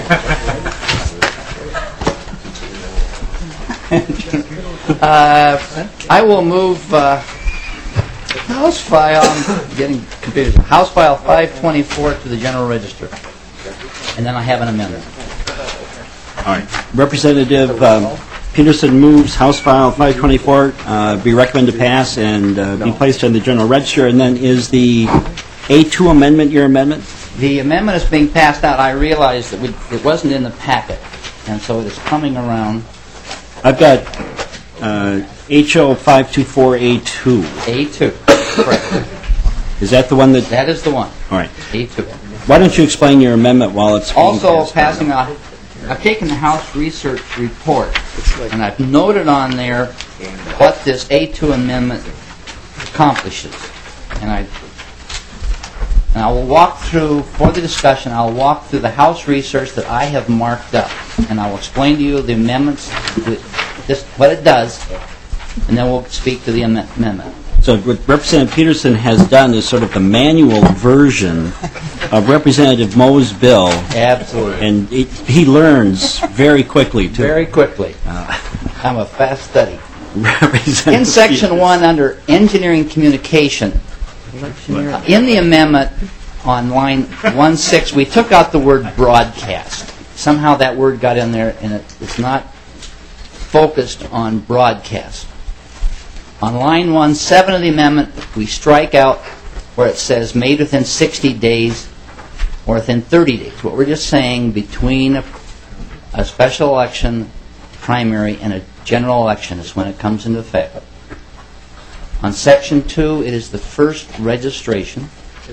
Speaker 5: uh, I will move uh, House File, I'm getting confused, House File five twenty-four to the General Register. And then I have an amendment.
Speaker 1: All right. Representative um, Peterson moves House File five twenty-four uh, be recommended to pass and uh, be placed on the General Register. And then is the A two amendment your amendment?
Speaker 5: The amendment is being passed out. I realized that we, it wasn't in the packet, and so it is coming around.
Speaker 1: I've got uh, H O five twenty-four A two.
Speaker 5: A two, correct.
Speaker 1: Is that the one that...
Speaker 5: That is the one.
Speaker 1: All right.
Speaker 5: A two.
Speaker 1: Why don't you explain your amendment while it's being
Speaker 5: Also
Speaker 1: passed
Speaker 5: passing out, I've taken the House Research Report, and I've noted on there what this A two amendment accomplishes. And I and I will walk through, for the discussion, I'll walk through the House research that I have marked up, and I will explain to you the amendments, this, what it does, and then we'll speak to the amendment.
Speaker 1: So what Representative Peterson has done is sort of the manual version of Representative Moe's bill.
Speaker 5: Absolutely.
Speaker 1: And it, he learns very quickly, too.
Speaker 5: Very quickly. Uh, I'm a fast study.
Speaker 1: Representative
Speaker 5: In Section one, under Engineering Communication, uh, in the amendment on line one six, we took out the word broadcast. Somehow that word got in there, and it, it's not focused on broadcast. On line one seven of the amendment, we strike out where it says made within sixty days or within thirty days. What we're just saying between a, a special election, primary, and a general election is when it comes into effect. On Section two, it is the first registration.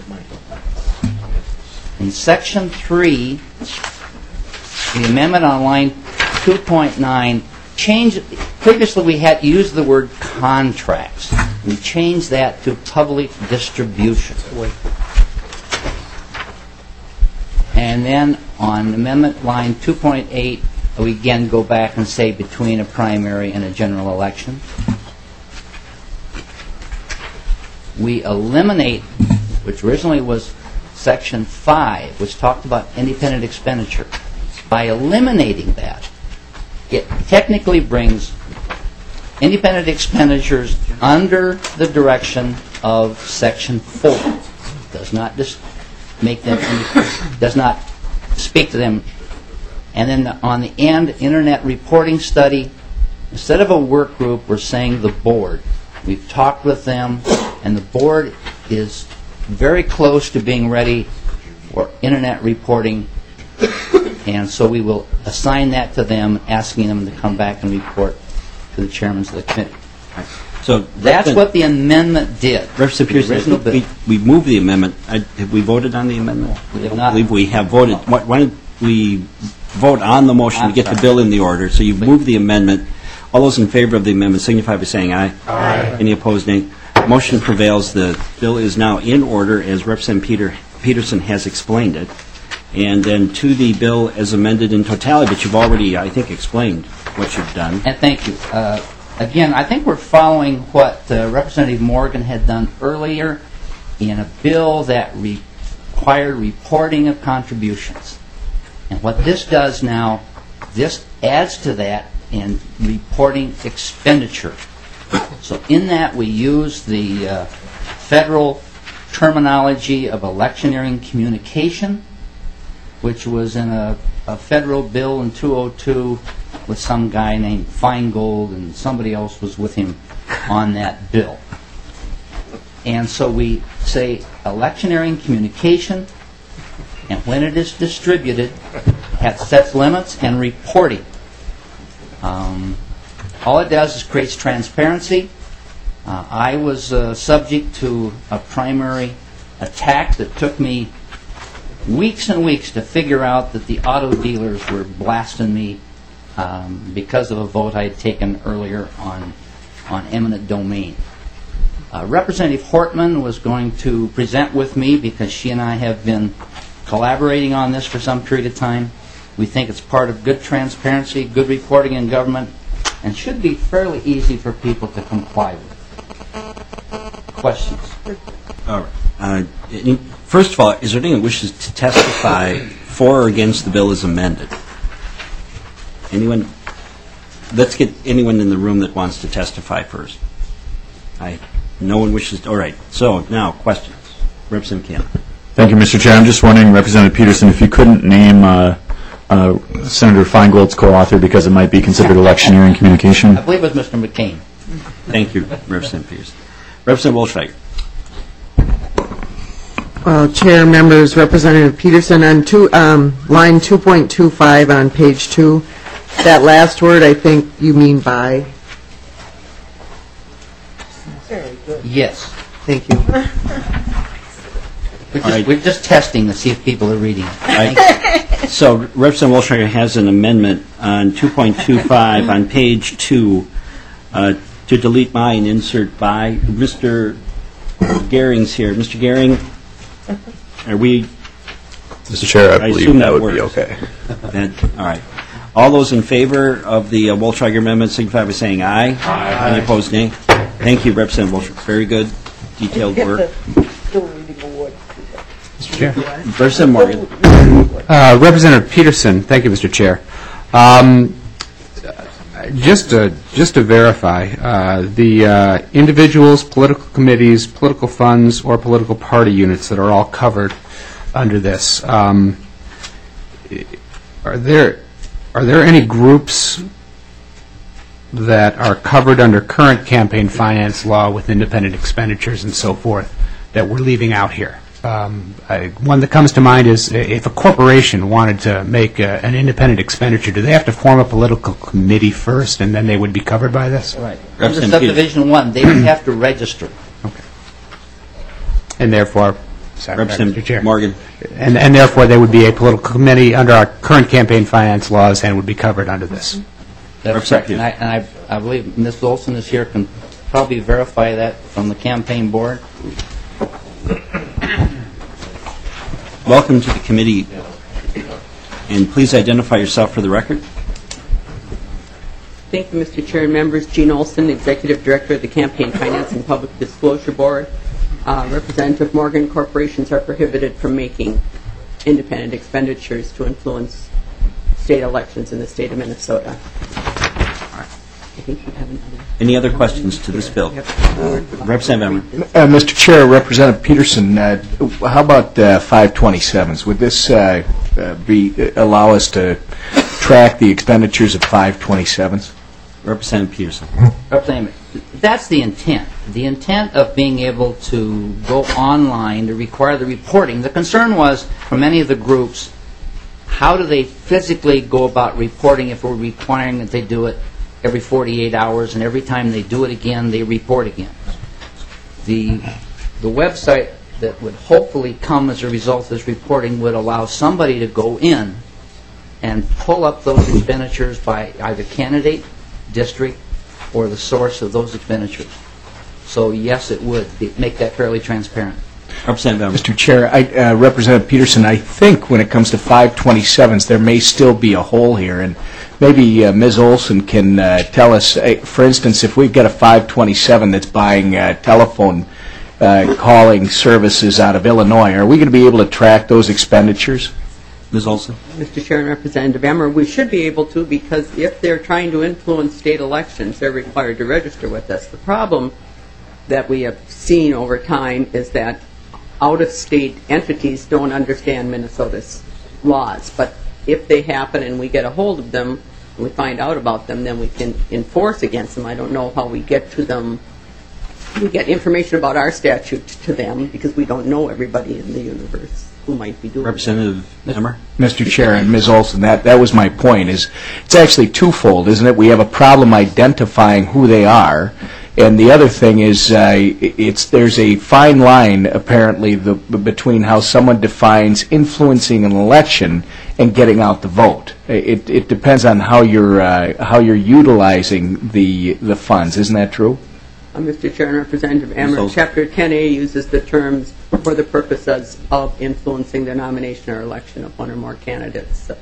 Speaker 5: In Section three, the amendment on line two point nine changed. Previously, we had used the word contracts. We changed that to public distribution. And then on amendment line two point eight, we again go back and say between a primary and a general election. We eliminate, which originally was Section five, which talked about independent expenditure. By eliminating that, it technically brings independent expenditures under the direction of Section four. Does not just make them, does not speak to them. And then on the end, Internet Reporting Study, instead of a work group, we're saying the board. We've talked with them, and the board is very close to being ready for Internet reporting. And so we will assign that to them, asking them to come back and report to the chairmen of the committee.
Speaker 1: So
Speaker 5: that's what the amendment did.
Speaker 1: Representative Pearson, we, we moved the amendment. I, have we voted on the amendment?
Speaker 5: We have not.
Speaker 1: I believe we have voted. Why, why don't we vote on the motion to get the bill in the order? So you've moved the amendment. All those in favor of the amendment signify by saying aye.
Speaker 10: Aye.
Speaker 1: Any opposed, nay. Motion prevails. The bill is now in order as Representative Peter, Peterson has explained it. And then to the bill as amended in totality, but you've already, I think, explained what you've done.
Speaker 5: And thank you. Uh, again, I think we're following what uh, Representative Morgan had done earlier in a bill that required reporting of contributions. And what this does now, this adds to that in reporting expenditure. So in that, we use the uh, federal terminology of electioneering communication, which was in a, a federal bill in two oh two with some guy named Feingold, and somebody else was with him on that bill. And so we say electioneering communication, and when it is distributed, it sets limits and reporting. Um, all it does is creates transparency. Uh, I was uh, subject to a primary attack that took me weeks and weeks to figure out that the auto dealers were blasting me um, because of a vote I had taken earlier on, on eminent domain. Uh, Representative Hortman was going to present with me because she and I have been collaborating on this for some period of time. We think it's part of good transparency, good reporting in government, and should be fairly easy for people to comply with. Questions?
Speaker 1: All right. Uh, any- First of all, is there anyone who wishes to testify for or against the bill as amended? Anyone? Let's get anyone in the room that wants to testify first. I, no one wishes to, all right. So now, questions. Representative Cannon.
Speaker 21: Thank you, Mister Chair. I'm just wondering, Representative Peterson, if you couldn't name uh, uh, Senator Feingold's co-author because it might be considered electioneering communication.
Speaker 5: I believe it was Mister McCain.
Speaker 1: Thank you, Representative Peterson. Representative Wolfschweiger.
Speaker 6: Well, Chair, members, Representative Peterson, on two, um, line two point two five on page two, that last word, I think you mean by.
Speaker 7: Very good.
Speaker 5: Yes.
Speaker 6: Thank you.
Speaker 5: We're just,
Speaker 1: right.
Speaker 5: we're just testing to see if people are reading it.
Speaker 1: I- So Representative Wolfschweiger has an amendment on two point two five on page two uh, to delete my and insert by. Mister Gehring's here. Mister Gehring, are we?
Speaker 3: Mister Chair, I
Speaker 1: I
Speaker 3: believe
Speaker 1: assume
Speaker 3: that
Speaker 1: that
Speaker 3: would be
Speaker 1: works.
Speaker 3: okay.
Speaker 1: That- all right. All those in favor of the uh, Wolfschweiger amendment signify by saying aye. Aye. Any opposed, nay? Thank you, Representative Wolfschweiger. Very good, detailed work.
Speaker 8: Mister Chair.
Speaker 1: Representative Morgan.
Speaker 8: Uh, Representative Peterson, thank you, Mister Chair. Um, just to just to verify, uh, the uh, individuals, political committees, political funds, or political party units that are all covered under this, um, are there are there any groups that are covered under current campaign finance law with independent expenditures and so forth that we're leaving out here? Um, I, one that comes to mind is if a corporation wanted to make a, an independent expenditure, do they have to form a political committee first and then they would be covered by this?
Speaker 5: Right. Under subdivision one, they would have to register.
Speaker 8: Okay. And therefore, sorry,
Speaker 1: Representative
Speaker 8: Mister Chair.
Speaker 1: Morgan.
Speaker 8: And, and therefore they would be a political committee under our current campaign finance laws and would be covered under this.
Speaker 5: That's correct. And I, and I, I believe Miz Olson is here, can probably verify that from the campaign board.
Speaker 1: Welcome to the committee, and please identify yourself for the record.
Speaker 11: Thank you, Mister Chair and members. Gene Olson, Executive Director of the Campaign Finance and Public Disclosure Board. Uh, Representative Morgan, corporations are prohibited from making independent expenditures to influence state elections in the state of Minnesota. I think you have another.
Speaker 1: Any other questions to this bill? Representative Emmer.
Speaker 23: Uh, Mister Chair, Representative Peterson, uh, how about uh, five twenty-sevens? Would this uh, uh, be allow us to track the expenditures of five twenty-sevens?
Speaker 1: Representative Peterson.
Speaker 5: Representative, that's the intent. The intent of being able to go online to require the reporting. The concern was, for many of the groups, how do they physically go about reporting if we're requiring that they do it every forty-eight hours, and every time they do it again, they report again. The, the website that would hopefully come as a result of this reporting would allow somebody to go in and pull up those expenditures by either candidate, district, or the source of those expenditures. So yes, it would be, make that fairly transparent.
Speaker 1: Representative
Speaker 23: Mister Chair, I, uh, Representative Peterson, I think when it comes to five twenty-sevens, there may still be a hole here, and maybe uh, Miz Olson can uh, tell us, uh, for instance, if we've got a five twenty-seven that's buying uh, telephone uh, calling services out of Illinois, are we going to be able to track those expenditures?
Speaker 1: Miz Olson.
Speaker 11: Mister Chair and Representative Emmer, we should be able to, because if they're trying to influence state elections, they're required to register with us. The problem that we have seen over time is that out-of-state entities don't understand Minnesota's laws. But if they happen and we get a hold of them, and we find out about them, then we can enforce against them. I don't know how we get to them. We get information about our statute to them because we don't know everybody in the universe who might be doing
Speaker 1: Representative Emmer.
Speaker 23: Mister Chair and Miz Olson, that, that was my point. Is it's actually twofold, isn't it? We have a problem identifying who they are, And the other thing is, uh, it's there's a fine line, apparently, the, between how someone defines influencing an election and getting out the vote. It, it depends on how you're uh, how you're utilizing the the funds. Isn't that true?
Speaker 11: Uh, Mister Chair and Representative Emmer, Chapter ten A uses the terms for the purposes of influencing the nomination or election of one or more candidates. So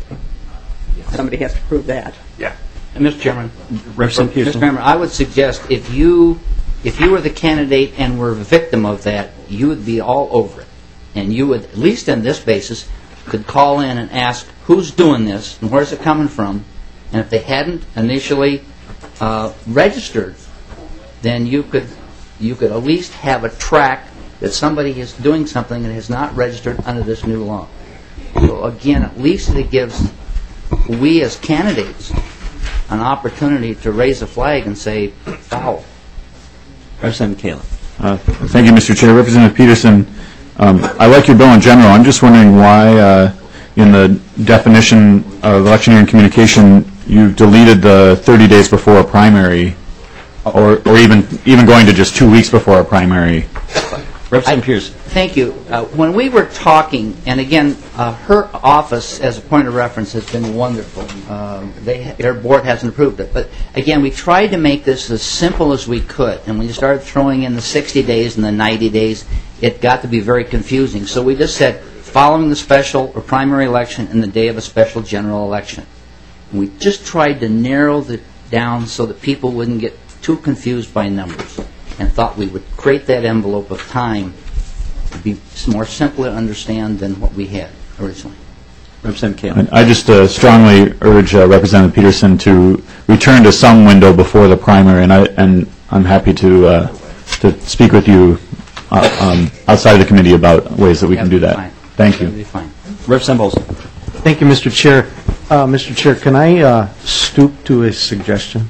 Speaker 11: somebody has to prove that.
Speaker 23: Yeah.
Speaker 5: Mister Chairman,
Speaker 1: Representative Peterson.
Speaker 5: Mister Member, I would suggest if you if you were the candidate and were a victim of that, you would be all over it, and you would, at least on this basis, could call in and ask who's doing this and where's it coming from, and if they hadn't initially uh, registered, then you could you could at least have a track that somebody is doing something that has not registered under this new law. So again, at least it gives we as candidates an opportunity to raise a flag and say, foul.
Speaker 1: Representative Kalin.
Speaker 21: Uh, Thank you, Mister Chair. Representative Peterson, um, I like your bill in general. I'm just wondering why, uh, in the definition of electioneering communication, you deleted the thirty days before a primary, or, or even even going to just two weeks before a primary.
Speaker 1: Representative Pearson.
Speaker 5: Thank you. Uh, when we were talking, and again, uh, her office, as a point of reference, has been wonderful. Uh, they, their board hasn't approved it. But again, we tried to make this as simple as we could. And when you started throwing in the sixty days and the ninety days, it got to be very confusing. So we just said, following the special or primary election and the day of a special general election. And we just tried to narrow it down so that people wouldn't get too confused by numbers, and thought we would create that envelope of time to be more simple to understand than what we had originally.
Speaker 1: Representative Kalin.
Speaker 21: I just uh, strongly urge uh, Representative Peterson to return to some window before the primary, and I and I'm happy to uh, to speak with you uh, um, outside of the committee about ways that we can do that.
Speaker 5: Fine.
Speaker 21: Thank you.
Speaker 5: That'd be fine.
Speaker 1: Representative Olson.
Speaker 22: Thank you, Mister Chair. Uh, Mister Chair, can I uh, stoop to a suggestion?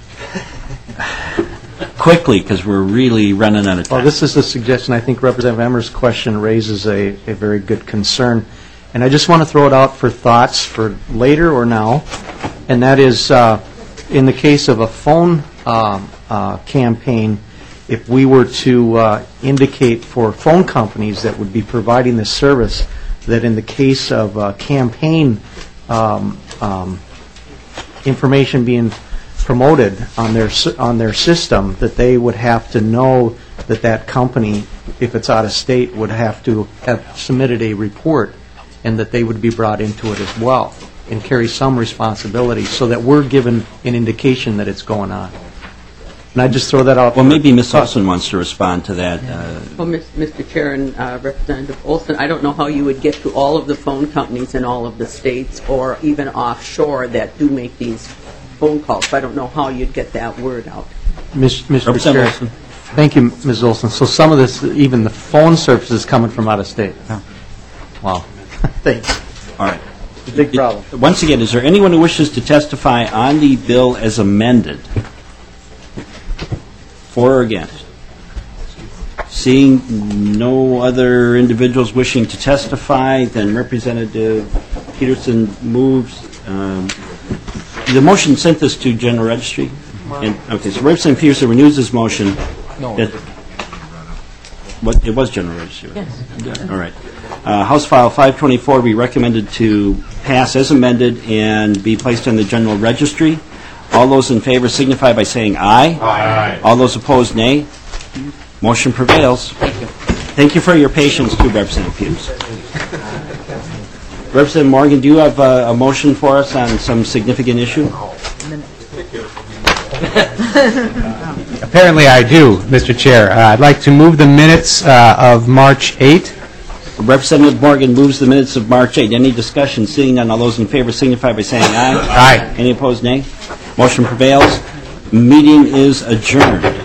Speaker 1: Quickly, because we're really running out of time.
Speaker 22: Well, this is a suggestion. I think Representative Emmer's question raises a, a very good concern. And I just want to throw it out for thoughts for later or now. And that is, uh, in the case of a phone uh, uh, campaign, if we were to uh, indicate for phone companies that would be providing this service that in the case of uh, campaign um, um, information being promoted on their on their system, that they would have to know that that company, if it's out of state, would have to have submitted a report, and that they would be brought into it as well and carry some responsibility, so that we're given an indication that it's going on. And I just throw that out.
Speaker 1: Well, maybe Miz Olson wants to respond to that. Uh,
Speaker 11: Well, Mister Chair and uh, Representative Olson, I don't know how you would get to all of the phone companies in all of the states, or even offshore, that do make these phone calls. I don't know how you'd get that word out.
Speaker 22: Mister Chair, thank you, Miz Olson. So some of this, even the phone service is coming from out of state.
Speaker 1: Yeah.
Speaker 22: Wow. Thanks.
Speaker 1: All right.
Speaker 22: It's a big problem.
Speaker 1: Once again, is there anyone who wishes to testify on the bill as amended? For or against? Seeing no other individuals wishing to testify, then Representative Peterson moves. Um, the motion sent this to General Registry. And, okay, so Representative Peterson renews his motion.
Speaker 23: No.
Speaker 1: That, what, it was General Registry. Right?
Speaker 23: Yes.
Speaker 1: All right. Uh, House File five twenty-four be recommended to pass as amended and be placed on the General Registry. All those in favor signify by saying aye.
Speaker 23: Aye.
Speaker 1: All those opposed, nay. Motion prevails.
Speaker 5: Thank you.
Speaker 1: Thank you for your patience, too, Representative Peters. Representative Morgan, do you have uh, a motion for us on some significant issue?
Speaker 8: Apparently I do, Mister Chair. Uh, I'd like to move the minutes uh, of March eighth.
Speaker 1: Representative Morgan moves the minutes of March eighth. Any discussion? Seeing none, all those in favor signify by saying aye.
Speaker 8: Aye.
Speaker 1: Any opposed, nay. Motion prevails. Meeting is adjourned.